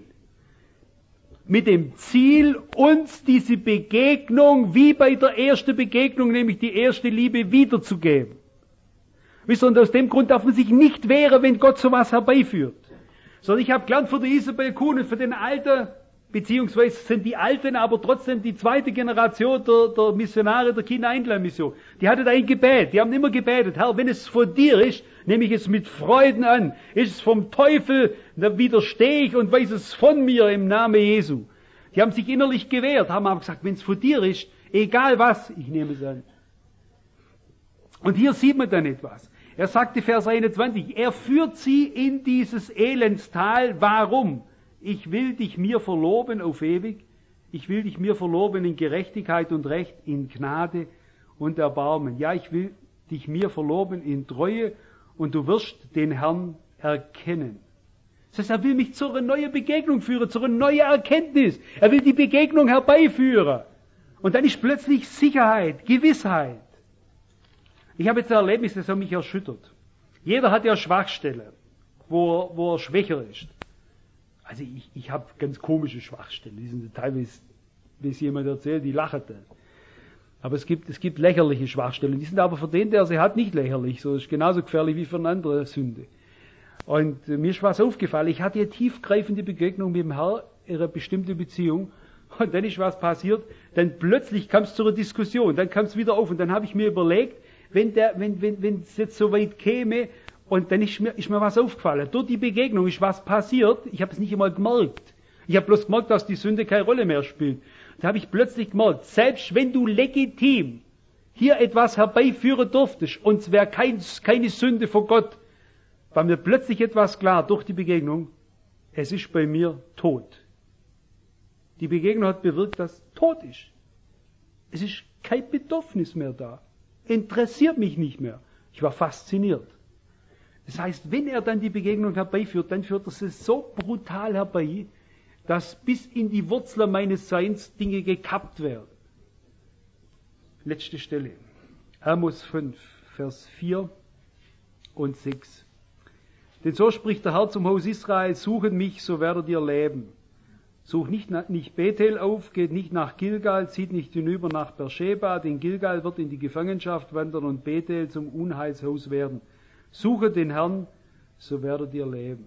Mit dem Ziel, uns diese Begegnung, wie bei der ersten Begegnung, nämlich die erste Liebe, wiederzugeben. Wisst ihr, und aus dem Grund darf man sich nicht wehren, wenn Gott sowas herbeiführt. Sondern ich habe gelernt für die Isabel Kuhn und für den Alten, beziehungsweise sind die Alten, aber trotzdem die zweite Generation der, der Missionare der Kinder-Einland-Mission. Die hatten ein Gebet, die haben immer gebetet, Herr, wenn es von dir ist, nehme ich es mit Freuden an. Ist es vom Teufel, dann widerstehe ich und weiß es von mir im Namen Jesu. Die haben sich innerlich gewehrt, haben aber gesagt, wenn es von dir ist, egal was, ich nehme es an. Und hier sieht man dann etwas. Er sagte Vers einundzwanzig, er führt sie in dieses Elendstal. Warum? Ich will dich mir verloben auf ewig. Ich will dich mir verloben in Gerechtigkeit und Recht, in Gnade und Erbarmen. Ja, ich will dich mir verloben in Treue und du wirst den Herrn erkennen. Das heißt, er will mich zu einer neuen Begegnung führen, zu einer neuen Erkenntnis. Er will die Begegnung herbeiführen. Und dann ist plötzlich Sicherheit, Gewissheit. Ich habe jetzt ein Erlebnis, das hat mich erschüttert. Jeder hat ja Schwachstellen, wo er, wo er schwächer ist. Also ich, ich habe ganz komische Schwachstellen. Die sind teilweise, wie es jemand erzählt, die lachen dann. Aber es gibt, es gibt lächerliche Schwachstellen. Die sind aber für den, der sie hat, nicht lächerlich. So ist genauso gefährlich wie für eine andere Sünde. Und äh, mir ist was aufgefallen. Ich hatte eine tiefgreifende Begegnung mit dem Herrn, ihre bestimmte Beziehung. Und dann ist was passiert. Dann plötzlich kam es zu einer Diskussion. Dann kam es wieder auf. Und dann habe ich mir überlegt, wenn der, wenn, wenn, wenn es jetzt so weit käme, und dann ist mir, ist mir was aufgefallen. Durch die Begegnung ist was passiert. Ich habe es nicht einmal gemerkt. Ich habe bloß gemerkt, dass die Sünde keine Rolle mehr spielt. Da habe ich plötzlich gemerkt, selbst wenn du legitim hier etwas herbeiführen durftest, und es wäre kein, keine Sünde vor Gott, war mir plötzlich etwas klar durch die Begegnung, es ist bei mir tot. Die Begegnung hat bewirkt, dass tot ist. Es ist kein Bedürfnis mehr da. Interessiert mich nicht mehr. Ich war fasziniert. Das heißt, wenn er dann die Begegnung herbeiführt, dann führt er sie so brutal herbei, dass bis in die Wurzeln meines Seins Dinge gekappt werden. Letzte Stelle. Amos fünf, Vers vier und sechs. Denn so spricht der Herr zum Haus Israel, suchet mich, so werdet ihr leben. Sucht nicht, nicht Bethel auf, geht nicht nach Gilgal, zieht nicht hinüber nach Beersheba, denn Gilgal wird in die Gefangenschaft wandern und Bethel zum Unheilshaus werden. Suchet den Herrn, so werdet ihr leben.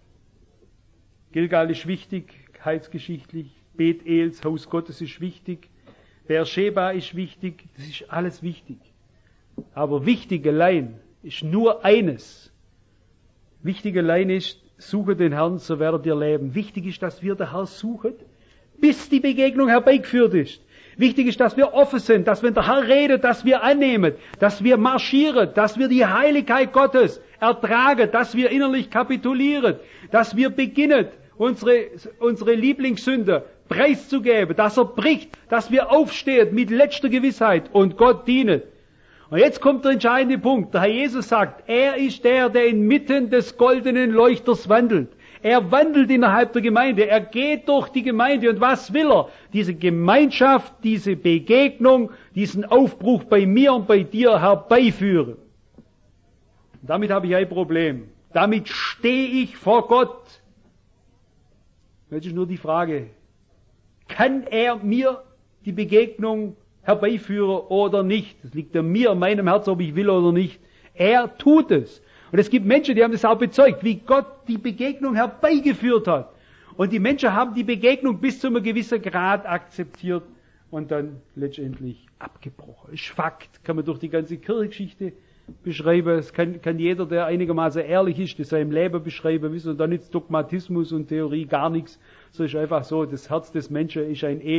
Gilgal ist wichtig, heilsgeschichtlich. Bethels, Haus Gottes, ist wichtig. Beersheba ist wichtig. Das ist alles wichtig. Aber wichtig allein ist nur eines. Wichtig allein ist, suche den Herrn, so werdet ihr leben. Wichtig ist, dass wir den Herrn suchen, bis die Begegnung herbeigeführt ist. Wichtig ist, dass wir offen sind, dass wenn der Herr redet, dass wir annehmen, dass wir marschieren, dass wir die Heiligkeit Gottes ertragen, dass wir innerlich kapitulieren, dass wir beginnen, unsere, unsere Lieblingssünde preiszugeben, dass er bricht, dass wir aufstehen mit letzter Gewissheit und Gott dienen. Und jetzt kommt der entscheidende Punkt. Der Herr Jesus sagt, er ist der, der inmitten des goldenen Leuchters wandelt. Er wandelt innerhalb der Gemeinde. Er geht durch die Gemeinde. Und was will er? Diese Gemeinschaft, diese Begegnung, diesen Aufbruch bei mir und bei dir herbeiführen. Damit habe ich ein Problem. Damit stehe ich vor Gott. Jetzt ist nur die Frage, kann er mir die Begegnung herbeiführen oder nicht? Das liegt an mir, an meinem Herz, ob ich will oder nicht. Er tut es. Und es gibt Menschen, die haben das auch bezeugt, wie Gott die Begegnung herbeigeführt hat. Und die Menschen haben die Begegnung bis zu einem gewissen Grad akzeptiert und dann letztendlich abgebrochen. Ist Fakt, kann man durch die ganze Kirchengeschichte beschreiben. Es kann, kann jeder, der einigermaßen ehrlich ist, das seinem Leben beschreiben, wissen, und dann nicht Dogmatismus und Theorie, gar nichts. So ist einfach so, das Herz des Menschen ist ein